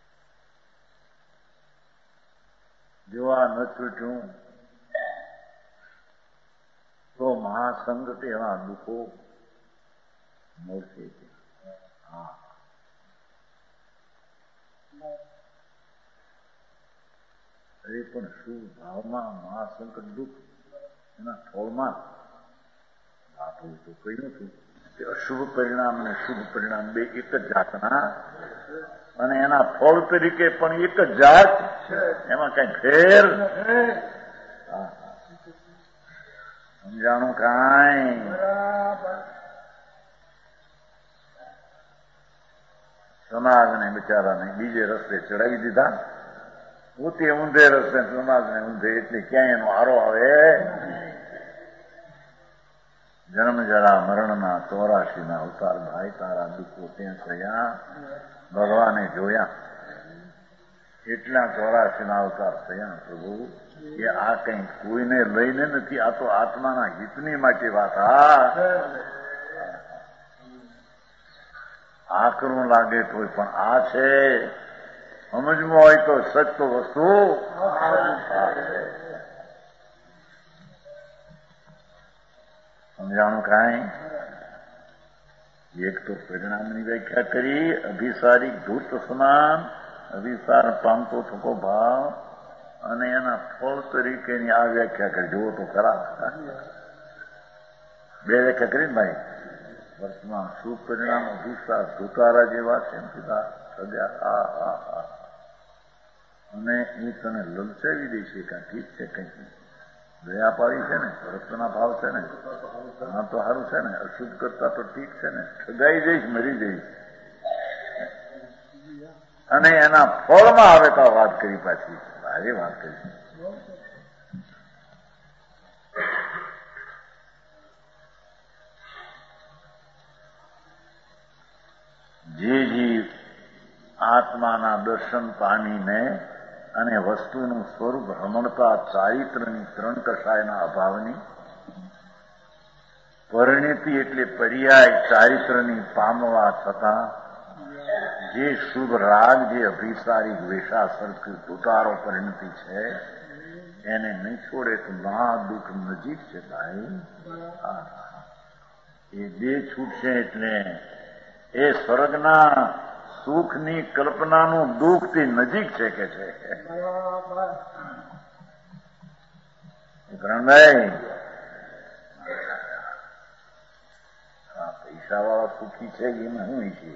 જો આ ન છૂટ્યું તો મહાસંગત એવા દુઃખો મળશે. અરે પણ શુભ ભાવમાં મહાસંકટ દુઃખ એના ફળમાં આપણે તો કહ્યું છું કે અશુભ પરિણામ અને શુભ પરિણામ બે એક જ જાતના, અને એના ફળ તરીકે પણ એક જ જાત, એમાં કઈ ફેર. સમજાણું કાંઈ? સમાજને બિચારાને બીજે રસ્તે ચડાવી દીધા, પોતે ઊંધે રસ્તે, સમાજને ઊંધે, એટલે ક્યાંય એનો આરો આવે. જન્મ જરા મરણના 84 અવતાર ભાઈ તારા દુઃખો ત્યાં થયા, ભગવાને જોયા એટલા 84 અવતાર થયા પ્રભુ. કે આ કઈ કોઈને લઈને નથી, આ તો આત્માના હિતની માટે વાત. આકરું લાગે તો પણ આ છે, સમજવું હોય તો સચ તો વસ્તુ. સમજાણું કાંઈ? એક તો પરિણામની વ્યાખ્યા કરી, અભિસારી ધૂત સમાન, અભિસાર પામતો થકો ભાવ, અને એના ફળ તરીકેની આ વ્યાખ્યા કરી. જુઓ તો ખરા, બે વ્યાખ્યા કરી ને ભાઈ. વર્ષમાં શુભ પરિણામ અભિસાર ધૂતારા જેવા છે અને એ તને લલચાવી દે છે કે ઠીક છે, કઈ દયા પાડી છે ને, રક્તના ભાવ છે ને, હા તો સારું છે ને, અશુદ્ધ કરતા તો ઠીક છે ને, ઠગાઈ જઈશ, મરી જઈશ. અને એના ફળમાં આવે તો વાત કરી, પાછી ભારે વાત કરી. જે જીવ આત્માના દર્શન પામીને અને વસ્તુનું સ્વરૂપ રમણતા ચારિત્રની 3 કષાયના અભાવની પરિણતિ એટલે પર્યાય ચારિત્રની પામવા છતાં જે શુભ રાગ, જે અભિસારી વેશાસર ઉતારો પરિણતિ છે, એને નહીં છોડે તો મહા દુઃખ નજીક છે ભાઈ. એ બે છૂટશે એટલે એ સ્વર્ગના સુખની કલ્પનાનું દુઃખથી નજીક છે કે છે. કરણભાઈ, પૈસાવાળા સુખી છે એમાં શું છે?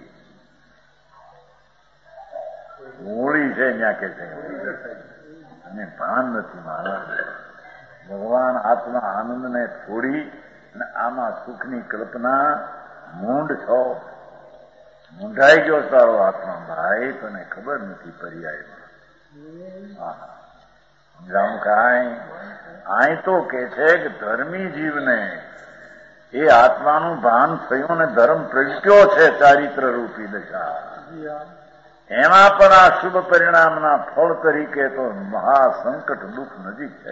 હોળી છે ત્યાં કે છે અને ભાન નથી મહારાજ. ભગવાન આત્મા આનંદને છોડી અને આમાં સુખની કલ્પના. મૂંઢ છો, મૂંઢાઈ ગયો તારો આત્મા. ભાઈ તને ખબર નથી પર્યાયમાં. સમજાવું કાંઈ? અહીં તો કે છે કે ધર્મી જીવને એ આત્માનું ભાન થયું ને ધર્મ પ્રગટ્યો છે ચારિત્ર રૂપી દશા. એમાં પણ આ શુભ પરિણામના ફળ તરીકે તો મહાસંકટ દુઃખ નજીક છે.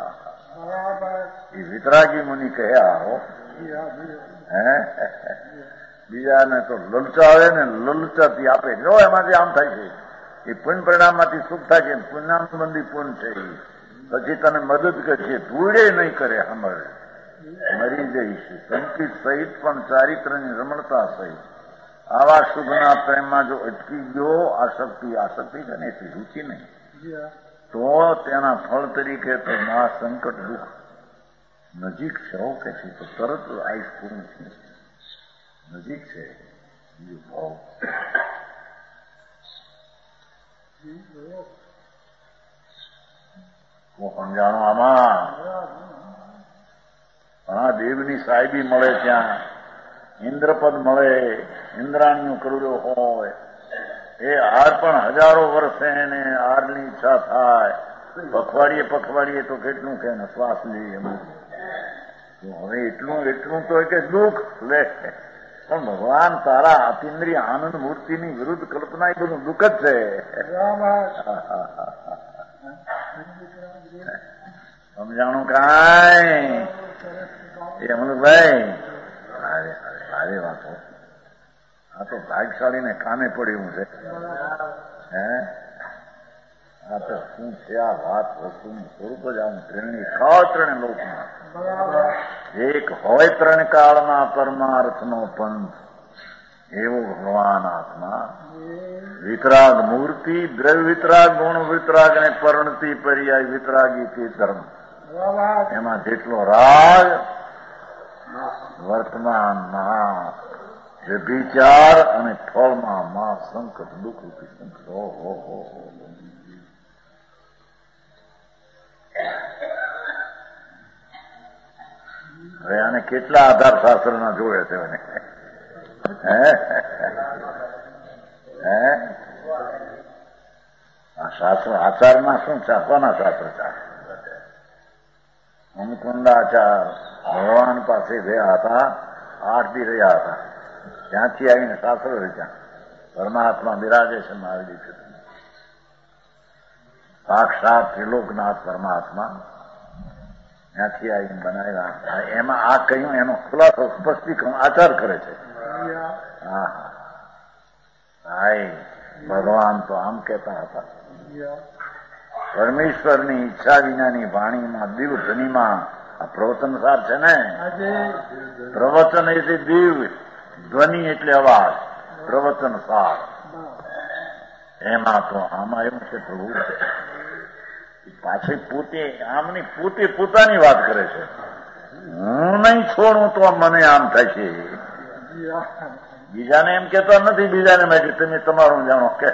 એ વિતરાગી મુનિ કહ્યા હો. બીજાને તો લલચાવે ને લલચાથી આપે. જો એમાંથી આમ થાય છે, એ પુણ્ય પરિણામમાંથી સુખ થાય છે. પુણ્યાનુબંધી પુણ્ય છે, પછી તને મદદ કરશે, ધૂળે નહીં કરે. અમારે મરી જઈશ સંકિત સહિત પણ ચારિત્રની રમણતા સહિત આવા શુભના પ્રેમમાં જો અટકી ગયો, આસક્તિ છે ને એથી રૂચિ નહીં, તો તેના ફળ તરીકે તો મહાસંકટ દુઃખ નજીક છે. કે છે તો તરત આઈસ પૂર્ણ છે, નજીક છે. ભાવ સમજાણો આમાં. ઘણા દેવની સાહેબી મળે, ત્યાં ઇન્દ્રપદ મળે, ઇન્દ્રાણીનું કરુડો હોય, એ હાર પણ હજારો વર્ષે એને હારની ઈચ્છા થાય. પખવાડીએ તો કેટલું કે શ્વાસ લઈએ એમ. હવે એટલું તો કે દુઃખ લે. પણ ભગવાન તારા અતિન્દ્રિય આનંદ મૂર્તિની વિરુદ્ધ કલ્પના એ બધું દુઃખ જ છે. સમજાણું કાંઈ? એ અમલભાઈ સારી વાતો. આ તો ભાગશાળીને કામે પડ્યું છે. આ તો શું છે આ વાત? વસ્તુનું સ્વરૂપ જ આમ ત્રણે ખાવ ત્રણે લોકમાં એક હોય. ત્રણ કાળમાં પરમાર્થનો પંથ એવો ભગવાન આત્મા. વિતરાગ મૂર્તિ, દ્રવ્ય વિતરાગ, ગુણ વિતરાગ અને પરણતી પર્યાય વિતરાગી તે ધર્મ. એમાં જેટલો રાગ વર્તમાન મહા વ્યભિચાર અને ફળમાં મહા સંકટ દુઃખ રૂપી સંકટ. હવે આને કેટલા આધાર શાસ્ત્રના જોડે છે મને? આ શાસ્ત્ર આચારના શું ચાખવાના શાસ્ત્ર ચાર? અનુકુંડાચાર ભગવાન પાસે ગયા હતા, 8 દી રહ્યા હતા. ત્યાંથી આવીને શાસ્ત્ર રચ્યા. પરમાત્મા બિરાજે છે મારી દીકરી, સાક્ષાત ત્રિલોકનાથ પરમાત્મા ત્યાંથી આવીને બનાવ્યા. એમાં આ કહ્યું એનો ખુલાસો સ્પષ્ટીકરણ આચાર કરે છે. હા ભગવાન તો આમ કહેતા હતા, પરમેશ્વરની ઈચ્છા વિનાની વાણીમાં દિવ ધ્વનિમાં આ પ્રવચન સાર છે ને. પ્રવચન એટલે દિવ, ધ્વનિ એટલે અવાજ, પ્રવચન સાર. એમાં તો આમાં એવું છે પ્રભુ પાછી પોતે પોતાની વાત કરે છે. હું નહીં છોડું તો મને આમ થાય છે. બીજાને એમ કેતો નથી. બીજાને મેં તમે તમારું જાણો કે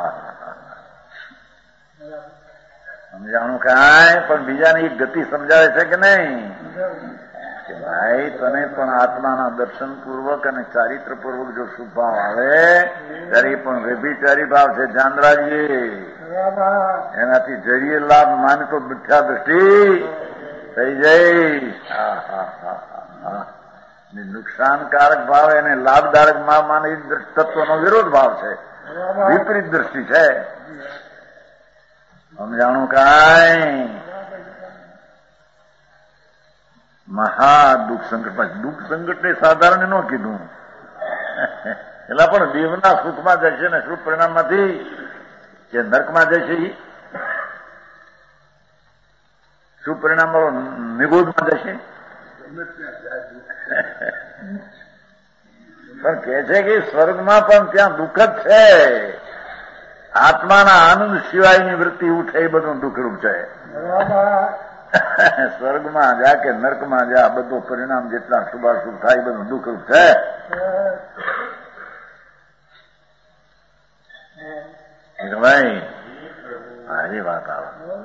સમજાણું કાંઈ. પણ બીજાને એક ગતિ સમજાવે છે કે નહીં કે ભાઈ તને પણ આત્માના દર્શન પૂર્વક અને ચારિત્ર પૂર્વક જો શુભ ભાવ આવે ત્યારે પણ વ્યભિચારી ભાવ છે. ધ્યાન રાખીએ. એનાથી જરીએ લાભ માને તો મિથ્યા દ્રષ્ટિ થઈ જાય. નુકસાનકારક ભાવ એને લાભદાયક ભાવ માને એ તત્વનો વિરોધ ભાવ છે, વિપરીત દ્રષ્ટિ છે. સમજાણું કાંઈ? મહા દુઃખ સંકટ. દુઃખ સંકટ ને સાધારણ ન કીધું. એટલે પણ દેવના સુખમાં જશે ને શુભ પરિણામમાંથી કે નર્કમાં જશે, શુભ પરિણામ વાળો નિગોદમાં જશે. પણ કહે છે કે સ્વર્ગમાં પણ ત્યાં દુઃખ જ છે. આત્માના આનંદ સિવાયની વૃત્તિ ઉઠે એ બધું દુઃખરૂપ છે. સ્વર્ગમાં જા કે નર્કમાં જા બધું પરિણામ જેટલા શુભાશુભ થાય એ બધું દુઃખરૂપ છે. ભાઈ સારી વાત આવે.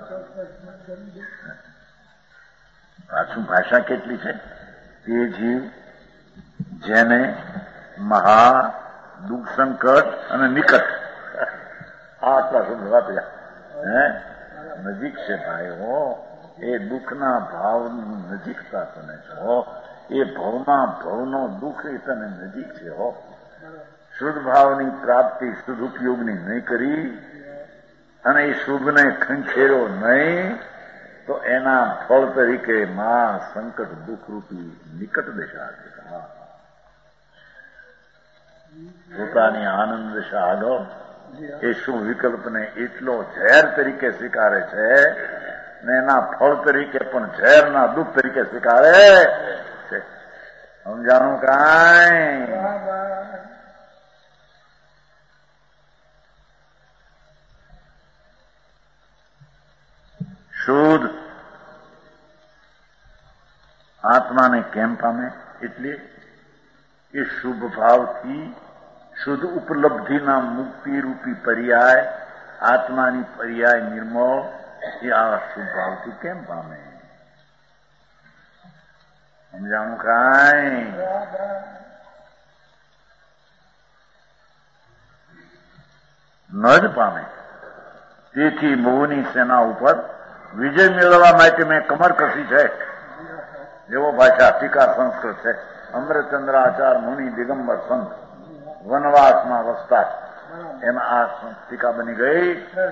પાછું ભાષા કેટલી છે. તે જીવ જેને મહા દુઃખ સંકટ અને નિકટ આટલા શબ્દ વાપર્યા. નજીક છે ભાઈ હો. એ દુઃખના ભાવની નજીકતા તને છો. એ ભવમાં ભવનો દુઃખ એ તને નજીક છે હો. શુદ્ધ ભાવની પ્રાપ્તિ શુદ્ધ ઉપયોગની નહીં કરી અને એ શુભને ખંખેરો નહીં તો એના ફળ તરીકે માં સંકટ દુઃખરૂપી નિકટ દશા છે. પોતાની આનંદ દશા આગળ એ શુભ વિકલ્પને એટલો ઝેર તરીકે સ્વીકારે છે ને એના ફળ તરીકે પણ ઝેરના દુઃખ તરીકે સ્વીકારે છે. સમજાણું કાંઈ? શુદ્ધ આત્માને કેમ પામે? એટલે એ શુભ ભાવથી શુદ્ધ ઉપલબ્ધિના મુક્તિરૂપી પર્યાય આત્માની પર્યાય નિર્મળ એ આ શુભ ભાવથી કેમ પામે? સમજાણું કાંઈ? ન જ પામે. તેથી મોહની સેના ઉપર વિજય મેળવવા માટે મેં કમર કસી છે. જેવો ભાષા ટીકા સંસ્કૃત છે. અમૃતચંદ્રાચાર મુનિ દિગંબર સંત વનવાસમાં વસતા એમાં આ ટીકા બની ગઈ.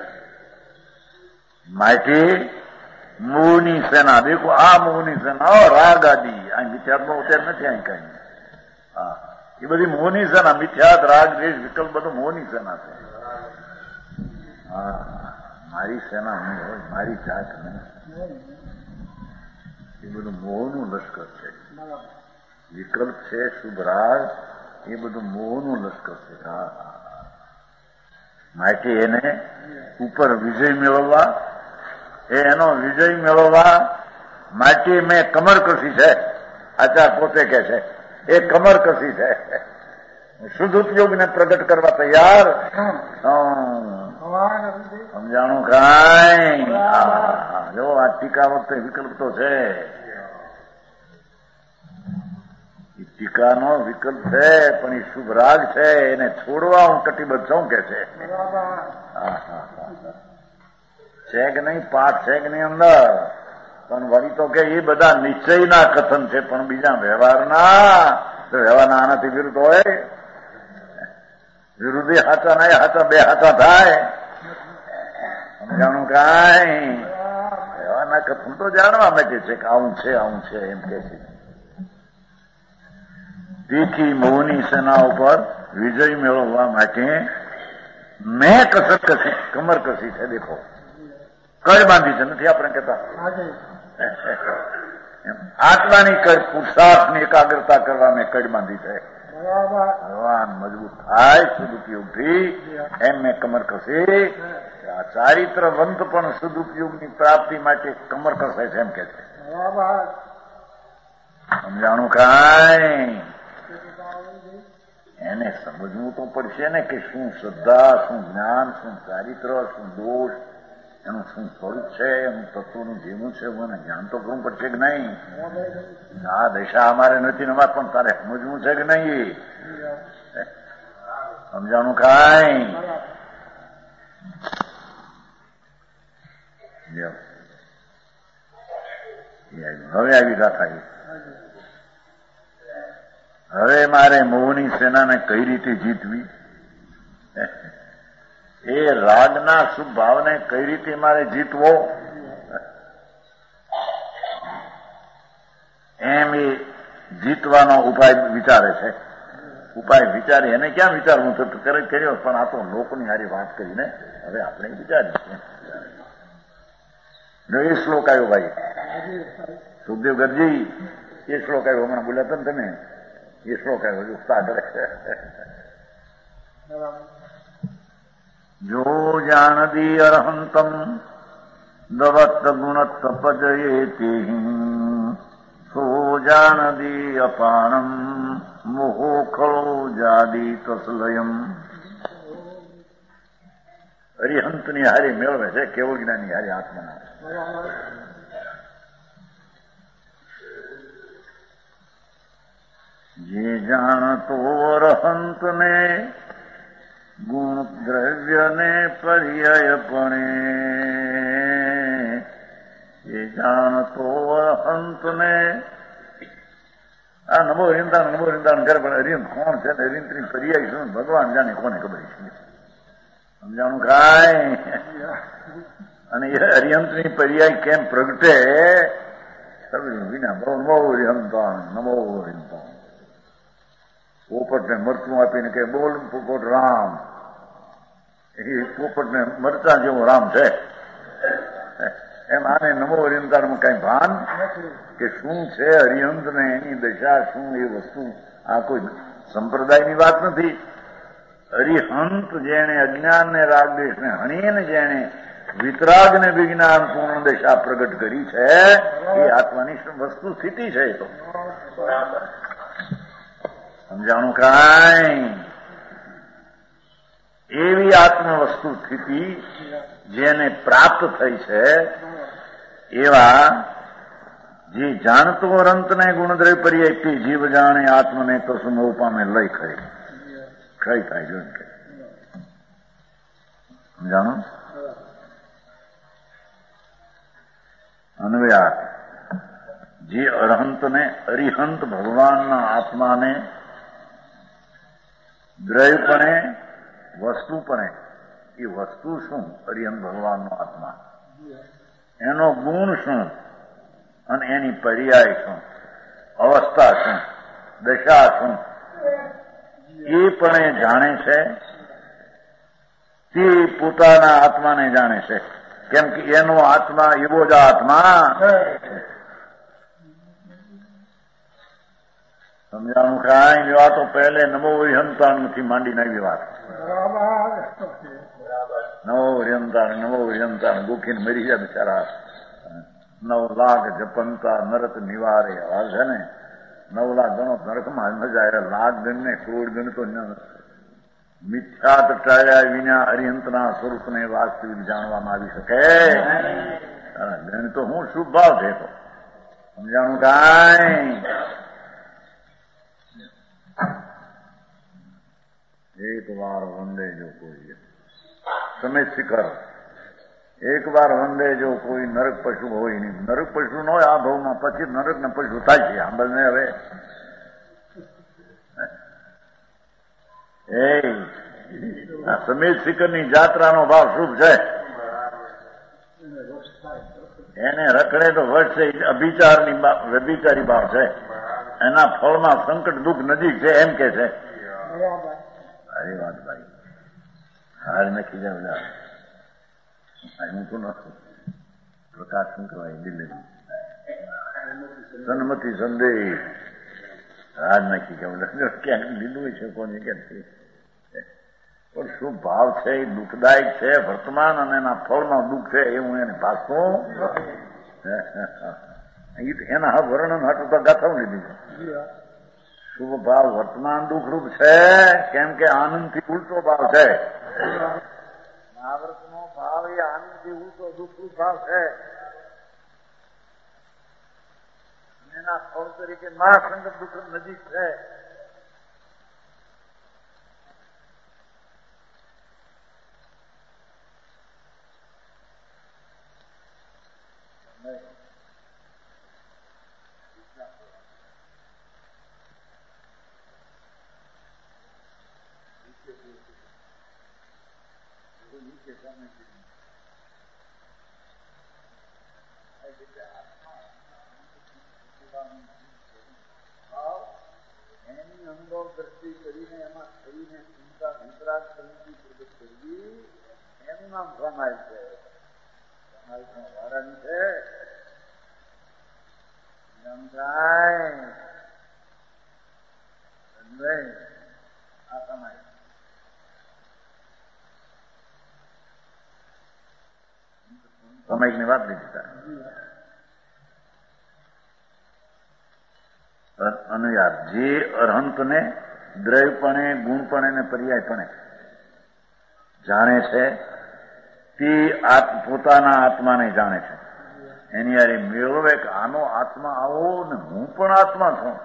માટી મોહની સેના. દેખો આ મોહની સેના રાગ આદિ અહીં મિથ્યાત્મા ઉતેર નથી. અહીં કઈ હા એ બધી મોહની સેના. મિથ્યાત રાગ દેશ વિકલ્પ બધું મોહની સેના છે. હા મારી સેના નહીં હોય, મારી જાત નહીં. એ બધું મોહનું લશ્કર છે. વિકલ્પ છે શુભ રાગ એ બધું મોહનું લશ્કર છે. માટે એને ઉપર વિજય મેળવવા એનો વિજય મેળવવા માટે મેં કમર કસી છે. આચાર પોતે કે છે એ કમર કસી છે. શુદ્ધ ઉપયોગને પ્રગટ કરવા તૈયાર. સમજાણું કાંઈ? જો આ ટીકા વખતે વિકલ્પ તો છે. ટીકાનો વિકલ્પ છે પણ એ શુભ રાગ છે. એને છોડવા હું કટિબદ્ધ છું કે છે. છે કે નહીં? પાઠ છે કે નહીં અંદર? પણ વળી તો કે એ બધા નિશ્ચયના કથન છે પણ બીજા વ્યવહારના તો વ્યવહારના આનાથી વિરુદ્ધ હોય. વિરુદ્ધ હાચા ના હાચા બે હાચા થાય. સમજાણું કાંઈ? વ્યવહારના કથન તો જાણવા માટે છે કે આવું છે આવું છે એમ કે છે. તેથી મોહની સેના ઉપર વિજય મેળવવા માટે મેં કસર કસી કમર કસી છે. દેખો કડ બાંધી છે. નથી આપણે કહેતા આત્માની કડ પુરુષાર્થની એકાગ્રતા કરવા મેં કડ બાંધી છે. ભગવાન મજબૂત થાય સદુપયોગથી એમ મેં કમર કસી. આ ચારિત્રવંત પણ સદુપયોગની પ્રાપ્તિ માટે કમર કસે છે એમ કે છે. સમજાણું કાંઈ? એને સમજવું તો પડશે ને કે શું શ્રદ્ધા, શું જ્ઞાન, શું ચારિત્ર, શું દોષ, એનું શું સ્વરૂપ છે, એનું તત્વનું જેવું છે મને જ્ઞાન તો કરવું પડશે કે નહીં? આ દશા અમારે નથી નવા પણ તારે સમજવું છે કે નહીં? સમજાણું કાંઈ? હવે આવી વાત આવી. હવે મારે મોહની સેનાને કઈ રીતે જીતવી? એ રાગના શુભ ભાવને કઈ રીતે મારે જીતવો એમ એ જીતવાનો ઉપાય વિચારે છે. ઉપાય વિચારે એને ક્યાં વિચારવું તો કર્યો પણ આ તો લોકોની હારી વાત કરીને હવે આપણે વિચારીએ. એ શ્લોક આવ્યો ભાઈ સુખદેવ ગરજી. એ શ્લોક આવ્યો હમણાં બોલ્યા હતા ને તમે એ શ્લોક આવ્યો ઉત્સાહ કરે. જો જાણદી અરહંતમ દવત્ત ગુણત્ત પદયેતિ સો જાણદી અપાનમ મોહોખળો જાદી તસલયમ. અરિહંતની હારી મેળવે છે કેવળ જ્ઞાની હારી આત્માના. જે જાણતો અરહંતને ગુણ દ્રવ્યને પર્યાયપણે, જે જાણતો અરહંતને આ નમો હરિંદાન કરે પણ હરિહંત કોણ છે ને હરિહંતની પર્યાય શું ભગવાન જાણે કોને ખબર છે. સમજાણું કાંઈ. અને એ હરિહંતની પર્યાય કેમ પ્રગટે વિના નમો હરિહંતાન નમો હરિહંતાન. પોપટને મરચું આપીને કે બોલ પોપટ રામ, એ પોપટને મરચા જેવો રામ છે. એમ આને નમો હરિહંતાનમાં કઈ ભાન કે શું છે હરિહંત ને એની દશા શું એ વસ્તુ. આ કોઈ સંપ્રદાયની વાત નથી. હરિહંત જેણે અજ્ઞાન ને રાગદેશ ને હણીને જેણે વિતરાગ ને વિજ્ઞાન પૂર્ણ દશા પ્રગટ કરી છે એ આત્માની વસ્તુ સ્થિતિ છે. તો સમજાણું કાંઈ. એવી આત્મ વસ્તુ સ્થિતિ જેને પ્રાપ્ત થઈ છે એવા જે જાણતો અનંતને ગુણદ્રવ્ય પર્યાય જીવ જાણે આત્મને તો સુમો પામે લઈ ખરી ખરી થાય જોઈને કે સમજાણું. અન્વયાત જે અરહંતને અરિહંત ભગવાનના આત્માને દ્રવ્યપણે વસ્તુપણે, એ વસ્તુ શું અરિહંત ભગવાનનો આત્મા, એનો ગુણ શું અને એની પર્યાય શું, અવસ્થા શું, દશા શું, એ પણ એ જાણે છે. તે પોતાના આત્માને જાણે છે. કેમ કે એનો આત્મા એવો જ આત્મા. સમજાણું કાંઈ. આ તો પહેલે નમો હરિહંતાણથી માંડીને આવી વાત. નમો હરિહંતાણ દુઃખીને મરી જાય બિચારા. 9 લાખ જપંતા નરક નિવારે. હાલ છે ને 9 લાખ ગણો નરકમાં ન જાય. લાખ ગણ ને કરોડ ગણ તો મિથ્યાત ટાળ્યા વિના હરિહંતના સ્વરૂપને વાસ્તવિક જાણવામાં આવી શકે. ગણ તો હું શુભ ભાવ છે. તો સમજાણું કાંઈ. એક વાર વંદે જો કોઈ તમે શિખર, એક વાર વંદે જો કોઈ નરક પશુ હોય નહીં. નરક પશુ ન હોય આ ભાવમાં, પછી નરક ને પશુ થાય છે. સાંભળને હવે આ સમેત શિખરની જાત્રાનો ભાવ શુભ છે. એને રખડે તો વર્ષે અભિચારની વ્યભિચારી ભાવ છે. એના ફળમાં સંકટ દુઃખ નજીક છે એમ કે છે. સારી વાત ભાઈ. હાર નક્કી જાય હું તો નથી. પ્રકાશ શું કહેવાય દિલ્હી સન્મતિ સંદેહ હાર નક્કી કેવું ક્યાંક લીધું છે કોની ક્યાંથી. પણ શું ભાવ છે એ દુઃખદાયક છે વર્તમાન અને એના ફળમાં દુઃખ છે એ હું એને ભાસતો એના વર્ણન હાટું તો ગાથાઓ લીધી છે. શુભ ભાવ વર્તમાન દુઃખરૂપ છે. કેમ કે આનંદથી ઉલટો ભાવ છે. મહાવ્રતનો ભાવ એ આનંદથી ઉલટો દુઃખરૂપ ભાવ છે. એના ફળ તરીકે મહાસંગત દુઃખ નજીક છે. એની અનુભવ દ્રષ્ટિ કરીને એમાં થઈને ચિંતા વિતરાગ પ્રવૃત્તિ પ્રગટ કરવી એનું નામ પ્રમાય છે. વારણ છે. સામાયિકની વાત લીધી તારે. અને યાર જે અરહંતને દ્રવ્યપણે, ગુણપણે ને પર્યાયપણે જાણે છે તે પોતાના આત્માને જાણે છે. એની યારે મેળવે કે આનો આત્મા આવો ને હું પણ આત્મા છું.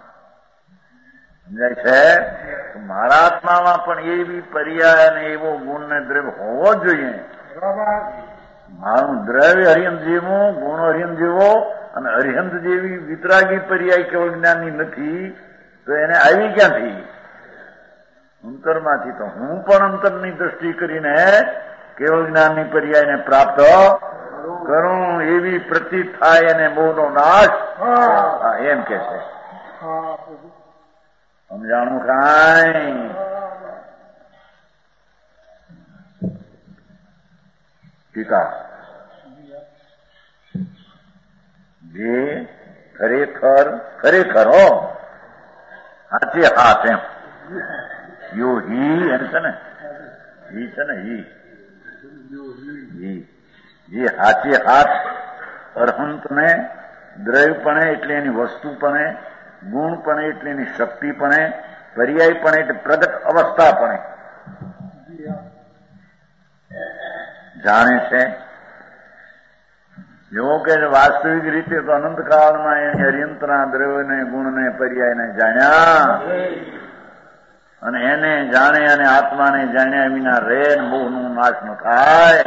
સમજાય છે? મારા આત્મામાં પણ એવી પર્યાય અને એવો ગુણ ને દ્રવ્ય હોવો જ જોઈએ. મારું દ્રવ્ય અરિહંત જેવું, ગુણ અરિહંત જેવો અને અરિહંત જેવી વિતરાગી પર્યાય કેવળ જ્ઞાનની નથી તો એને આવી ક્યાંથી? અંતરમાંથી. તો હું પણ અંતરની દ્રષ્ટિ કરીને કેવળ જ્ઞાનની પર્યાયને પ્રાપ્ત કરું એવી પ્રતીત થાય અને મોહનો નાશ એમ કે છે. સમજાણું કાંઈ? ટીકા જે ખરેખર હો સાચે હાથ એમ યો હી એમ છે ને, હી છે ને, હી જે હાથે હાથ અરહંતને દ્રવ્યપણે એટલે એની વસ્તુપણે, ગુણપણે એટલે એની શક્તિપણે, પર્યાયપણે એટલે પ્રગટ અવસ્થાપણે જાણે છે. જો કે વાસ્તવિક રીતે તો અનંતકાળમાં એની અરિહંતના દ્રવ્યને, ગુણને, પર્યાયને જાણ્યા અને એને જાણે અને આત્માને જાણ્યા વિના રે મોહનું નાશ ન થાય.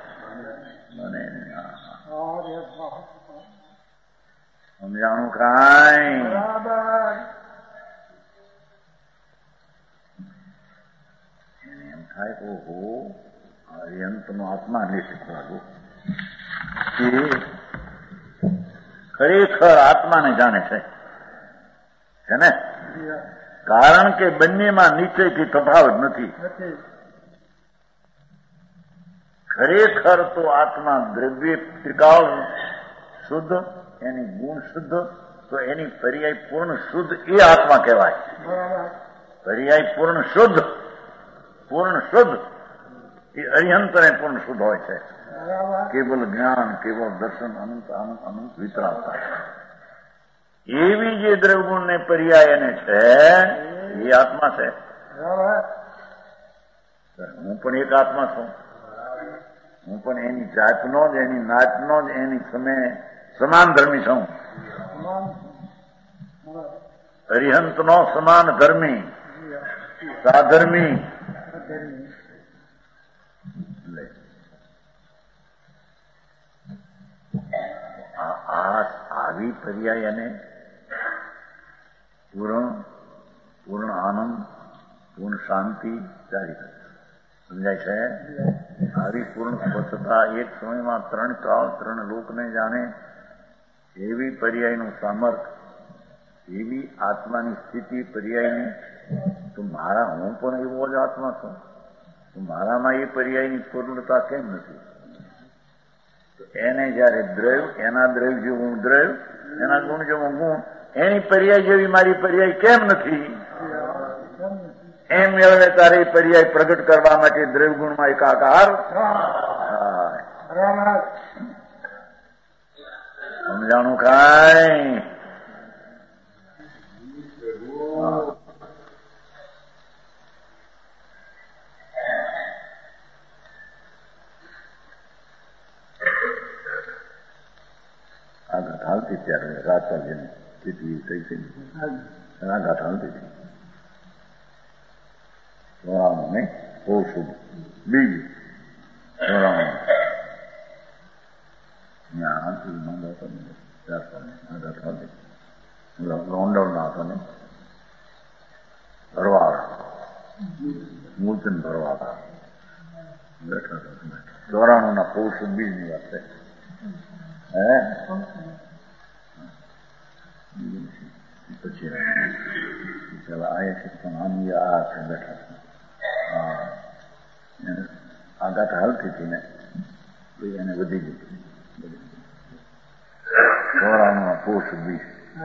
સમજાણું કાંઈ? એને એમ થાય ઓહો અરિહંતનો આત્મા નહીં શીખવાડો કે ખરેખર આત્માને જાણે છે ને? કારણ કે બંનેમાં નિશ્ચયથી તફાવત નથી. ખરેખર તો આત્મા દ્રવ્ય ત્રિકાળ શુદ્ધ, એની ગુણ શુદ્ધ, તો એની પર્યાય પૂર્ણ શુદ્ધ એ આત્મા કહેવાય. પર્યાય પૂર્ણ શુદ્ધ એ અરિહંત અને પૂર્ણ શુદ્ધ હોય છે. કેવલ જ્ઞાન, કેવળ દર્શન, અનંત આનંદ, અનંત વિતરાગતા એવી જે દ્રવ્યગુણ ને પર્યાય એને છે એ આત્મા છે. હું પણ એક આત્મા છું. હું પણ એની જાતનો જ, એની નાતનો જ, એની સમાન ધર્મી છું. અરિહંતનો સમાન ધર્મી, સાધર્મી. આવી પર્યાય અને પૂર્ણ આનંદ, પૂર્ણ શાંતિ જારી કરે. સમજાય છે? આવી પૂર્ણ સ્વચ્છતા એક સમયમાં 3 કાળ 3 લોકને જાણે એવી પર્યાયનું સામર્થ્ય, એવી આત્માની સ્થિતિ પર્યાયની. તો હું પણ એવો જ આત્મા છું. તો મારામાં એ પર્યાયની પૂર્ણતા કેમ નથી? એને જયારે દ્રવ્ય, એના દ્રવ્ય જેવું દ્રવ્ય, એના ગુણ જેવું ગુણ, એની પર્યાય જેવી મારી પર્યાય કેમ નથી? એમ મેળવે તારે પર્યાય પ્રગટ કરવા માટે દ્રવ્ય ગુણમાં એકાકાર. સમજાણું કાંઈ? આ ઘાટ હાલતી ત્યારે રાજાજીને કેટલી થઈ છે. આ ઘાટ હાલતી હતી ને બહુ શુભ બીજ લોંડવના હતો ને ભરવાડ, મૂર્તન ભરવાડ બેઠા હતા. 94 પૌષ બીજની વાત છે. પછી આયા છે પણ આની આ છે બેઠા છે. આ ગાંઠ હાલતી હતી ને એને વધી ગઈ. 94 પૌષ બીજ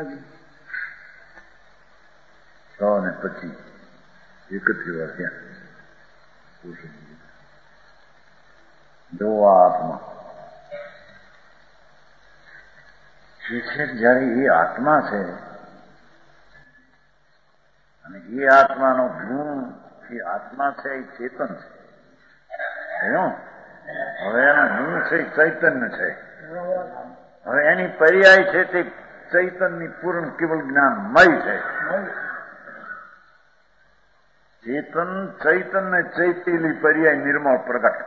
125 31 વર્ષ જો આ આત્મા જયારે એ આત્મા છે અને એ આત્માનો ગુણ, એ આત્મા છે એ ચેતન છે. હવે એના ગુણ છે એ ચૈતન્ય છે. હવે એની પર્યાય છે તે ચૈતન્યની પૂર્ણ કેવળ જ્ઞાનમય છે. ચેતન ચૈતન્ય ચૈતેલી પર્યાય નિર્મળ પ્રગટ.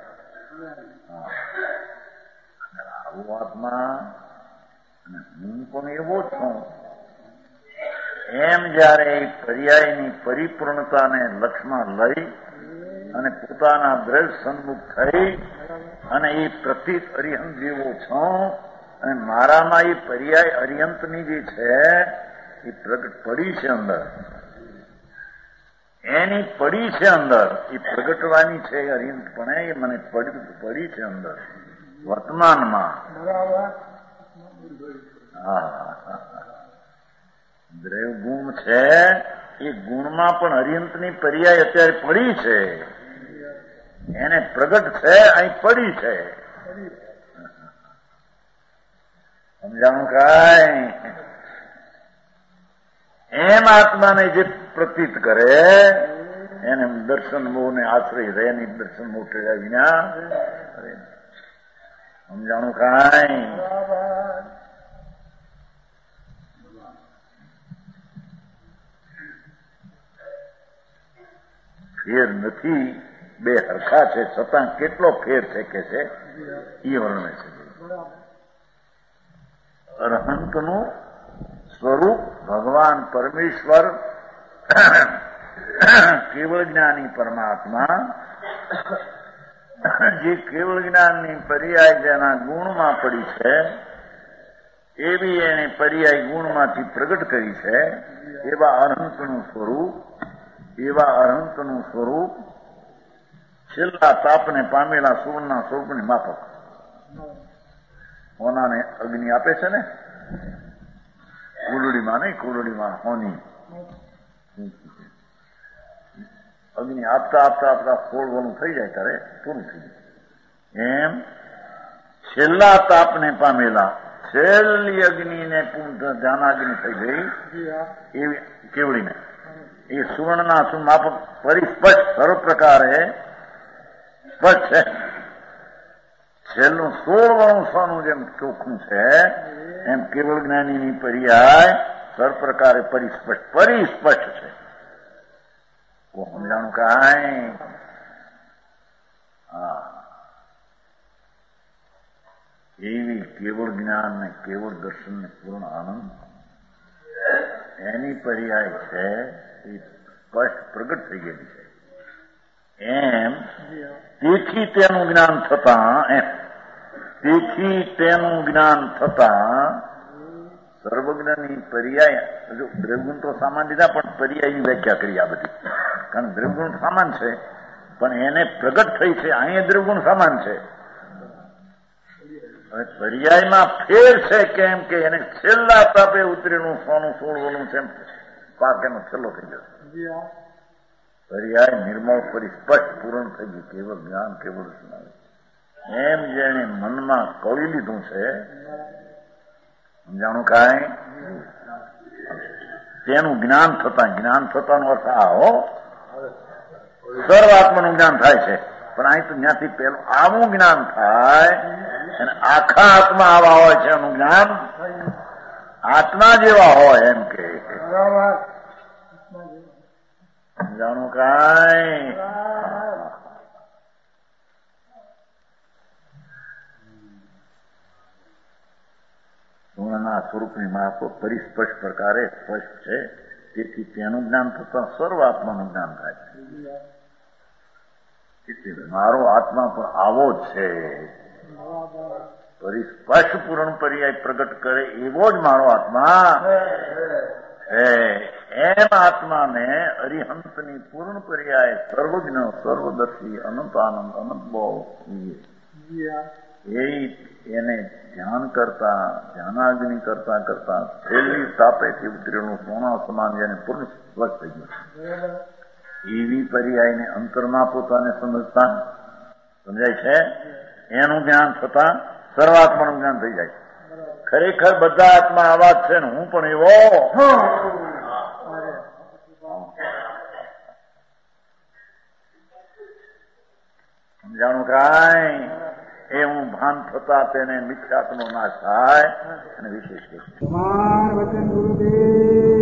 આવું આત્મા અને હું પણ એવો જ છું એમ જયારે એ પર્યાયની પરિપૂર્ણતાને લક્ષમાં લઈ અને પોતાના દ્રઢ સન્મુખ થઈ અને એ પ્રતીત અરિહંત જેવો છું અને મારામાં એ પર્યાય અરિહંતની જે છે એ પ્રગટ પડી છે અંદર, એની પડી છે અંદર, એ પ્રગટવાની છે અરિહંતપણે, એ મને પડી છે અંદર વર્તમાનમાં. દ્રવ્ય ગુણ છે એ ગુણમાં પણ અરિહંતની પર્યાય અત્યારે પડી છે, એને પ્રગટ છે અહીં પડી છે. સમજાણું કાંઈ? એમ આત્માને જે પ્રતીત કરે એને દર્શન મોહને આશ્રય રહે નહીં, દર્શન મોહ ટળ્યા વિના. સમજાણું કાંઈ? ફેર નથી, બે હરખા છે છતાં કેટલો ફેર છે કે છે એ વર્ણવે છે. અરહંતનું સ્વરૂપ ભગવાન પરમેશ્વર કેવળ જ્ઞાની પરમાત્મા, જે કેવળ જ્ઞાનની પર્યાય જેના ગુણમાં પડી છે એવી એને પર્યાય ગુણમાંથી પ્રગટ કરી છે. એવા અરહંતનું સ્વરૂપ છેલ્લા તાપને પામેલા સુવર્ણના સ્વરૂપની માફક હોનાને અગ્નિ આપે છે ને, કુલડીમાં નહીં, કુલડીમાં હોની અગ્નિ આપતા આપતા આપતા ફોડવાનું થઈ જાય ત્યારે પૂરું થઈ જાય. એમ છેલ્લા તાપને પામેલા છેલ્લી અગ્નિને ધ્યાનાગ્નિ થઈ ગઈ એવી કેવડીને એ સુવર્ણના માફક પરિસ્પષ્ટ સર્વ પ્રકારે સ્પષ્ટ છે. છેલ્લું 16 વર્ષ સોનું જેમ ચોખ્ખું છે એમ કેવળ જ્ઞાનીની પર્યાય સર્વ પ્રકારે પરિસ્પષ્ટ છે. સમજાણું કાંઈ? એવી કેવળ જ્ઞાન ને કેવળ દર્શન ને પૂર્ણ આનંદ એની પર્યાય છે એ સ્પષ્ટ પ્રગટ થઈ ગયેલી છે. એમ તેથી તેનું જ્ઞાન થતા સર્વજ્ઞની પર્યાય, જો દ્રવ્યગુણ તો સામાન દીધા પણ પર્યાયની વ્યાખ્યા કરી આ બધી, કારણ દ્રવ્યગુણ સામાન છે પણ એને પ્રગટ થઈ છે. અહીંયા દ્રવ્યગુણ સામાન છે, હવે પર્યાયમાં ફેર છે. કેમ કે એને છેલ્લા તાપે ઉતરેલું સોનું 16 છે પાક એનો છેલ્લો થઈ જશે. પર્યાય નિર્મળ પરિસ્પષ્ટ પૂર્ણ થઈ ગયું. કેવળ જ્ઞાન કેવળ સુનાવે એમ જેને મનમાં કળી લીધું છે. સમજાણું કાંઈ? તેનું જ્ઞાન થતાનો અર્થ આવો સર્વાત્માનું જ્ઞાન થાય છે, પણ અહીં તો ત્યાંથી પેલું આવું જ્ઞાન થાય અને આખા આત્મા આવા હોય છે એનું જ્ઞાન આત્મા જેવા હોય એમ કે. સમજાણું કાંઈ? પૂર્ણના સ્વરૂપની માફક પરિસ્પષ્ટ પ્રકારે સ્પષ્ટ છે. તેથી તેનું જ્ઞાન થતા સર્વ આત્માનું જ્ઞાન થાય છે. મારો આત્મા પણ આવો જ છે, પરિસ્પષ્ટ પૂર્ણ પર્યાય પ્રગટ કરે એવો જ મારો આત્મા છે. એમ આત્માને અરિહંતની પૂર્ણ પર્યાય સર્વજ્ઞ સર્વદર્શી અનંત આનંદ અનંત ભાવ એને ધ્યાન કરતા ધ્યાનાગ્નિ કરતા કરતા છેલ્લી તાપેથી ઉતરેલું સોના સમાન જેને પૂર્ણ સ્વચ્છ થઈ ગયું એવી પર્યાયને અંતરમાં પોતાને સમજતા સમજાય છે. એનું જ્ઞાન થતા સર્વાત્માનું જ્ઞાન થઈ જાય છે. ખરેખર બધા આત્મા આવા જ છે ને હું પણ એવો. સમજાણું કાંઈ? એ હું ભાન થતા તેને મિથ્યાત્વનો નાશ થાય અને વિશેષ વચન ગુરુદેવ